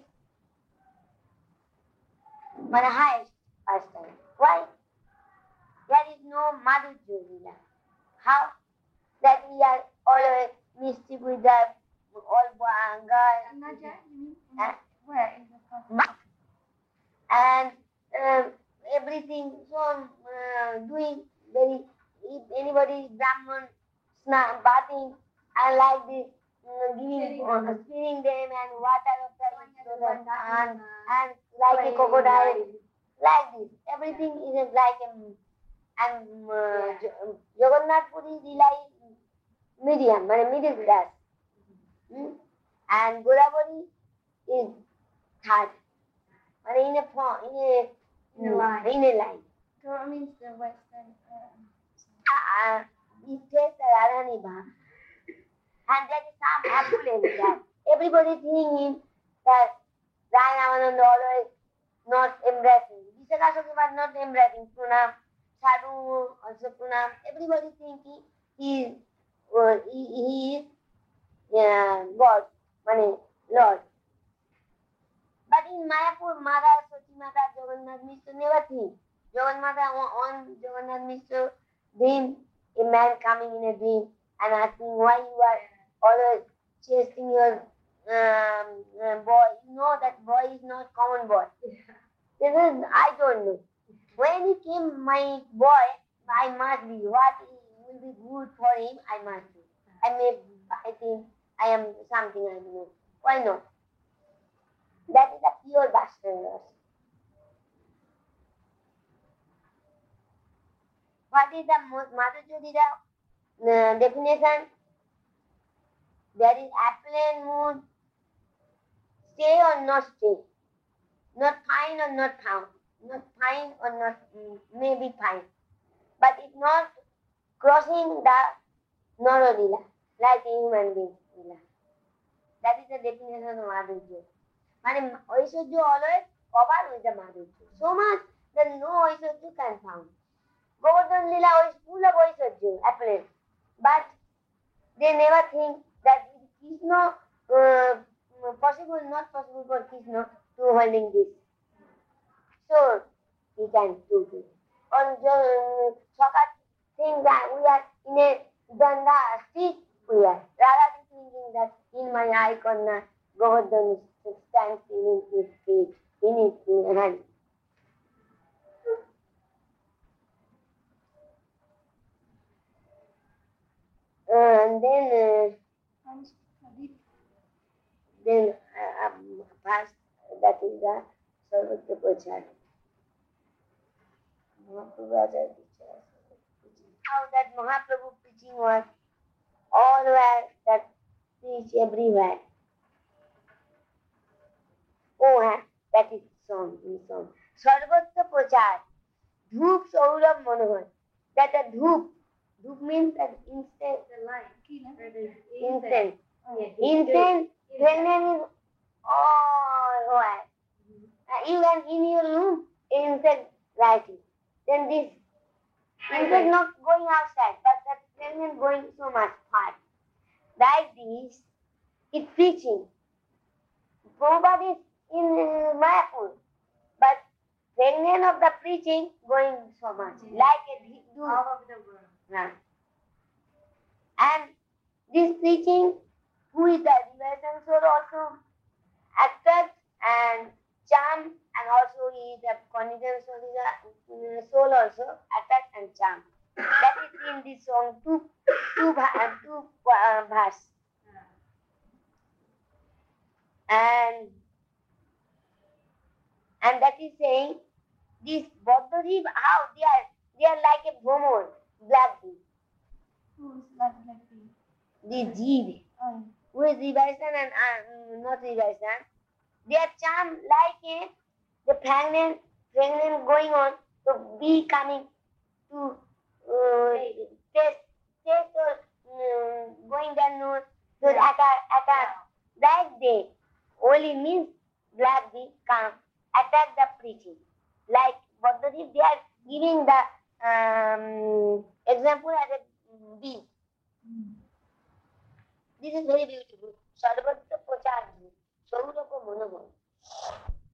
my highest first time. Why? There is no Madhurya Leela. How? That we are always mischief with the all boy- girls. Naja, you mean? Huh? Where is the first? And um, everything so uh, doing very, if anybody is Brahman sna- bathing, I like this uh, giving uh, spinning them and water of the and, and like a crocodile, like this everything is like a and uh, Jo- Jagannath Puri is like medium, মানে middle class. Hmm? And Godavari is third, but in a form, in a In a line. in a line. Gora means the western. Uh, Uh, it says the Radhani Bha, and there is some affluence that everybody thinking that Rai Ramananda always not embracing. Visakasaki was not embracing Pranam, Sadhu also Pranam. Everybody thinking he is uh, he, he is uh, God, money, Lord. But in Mayapur, Mother, Sati Mata, Jagannath Mishra never think. Jagannath on Jagannath Mishra dream, a man coming in a dream and asking why you are always chasing your um, uh, boy. You know that boy is not common boy. This is, I don't know. When he came, my boy, I must be. What will be good for him, I must do. I may, I think I am something I know. Why not? That is a pure bachelor. What is the Madhurya uh, definition? There is apparent mood, stay or not stay, not fine or not found, not fine or not mm, maybe fine, but it's not crossing the Narolila like a human being. That is the definition of Madhurya. মানে ঐশ্বর্য always covered with the Madhurya. So much that no Aishwarya can found. Govardhan Lila is full of Aishwarya, apparent. But they never think that it is Krishna uh, possible, not possible for Krishna to holding this. So he can do this. On the Sakat think that we are in a Danda street, we are. Rather than thinking that in my eye corner, Govardhan stands in his feet, in his hand. And then, uh, then uh, um, first, that is the Sarvatra Prachar. How that Mahaprabhu preaching was all where that preach everywhere. Oh, huh? That is song in song. Sarvatra Prachar. Dhoop Saurabh Manohar. That a dhoop. Dhoop means that incense. the light. Incense. Incense. Pregnant is all over. Uh, you can in your room incense lighting. Then this incense not going outside, but that pregnant going so much far. Like this, it's preaching. Prabhupada is in uh, Mayapur, but pregnant of the preaching going so much, like a do. All over the world. Yeah. And this preaching, who is the devotion soul also attract and charm, and also he is the condition soul, is a soul also attract and charm. That is in this song two two uh, two uh, verse. And and that is saying this Bodhadip, how they are they are like a Bhomor, black bee. Who's like like the The jeev, oh, who is Vibhasan and uh, not Vibhasan, they are charmed like a the pregnant pregnant going on to be coming to uh, taste taste or uh, going their nose to Yeah. attack attack like they only means black bee come attack the preaching. Like Bodhadip, they are giving the um, example as a bee. This is very beautiful. Sarvatra Prachar, Saurabha Manohar.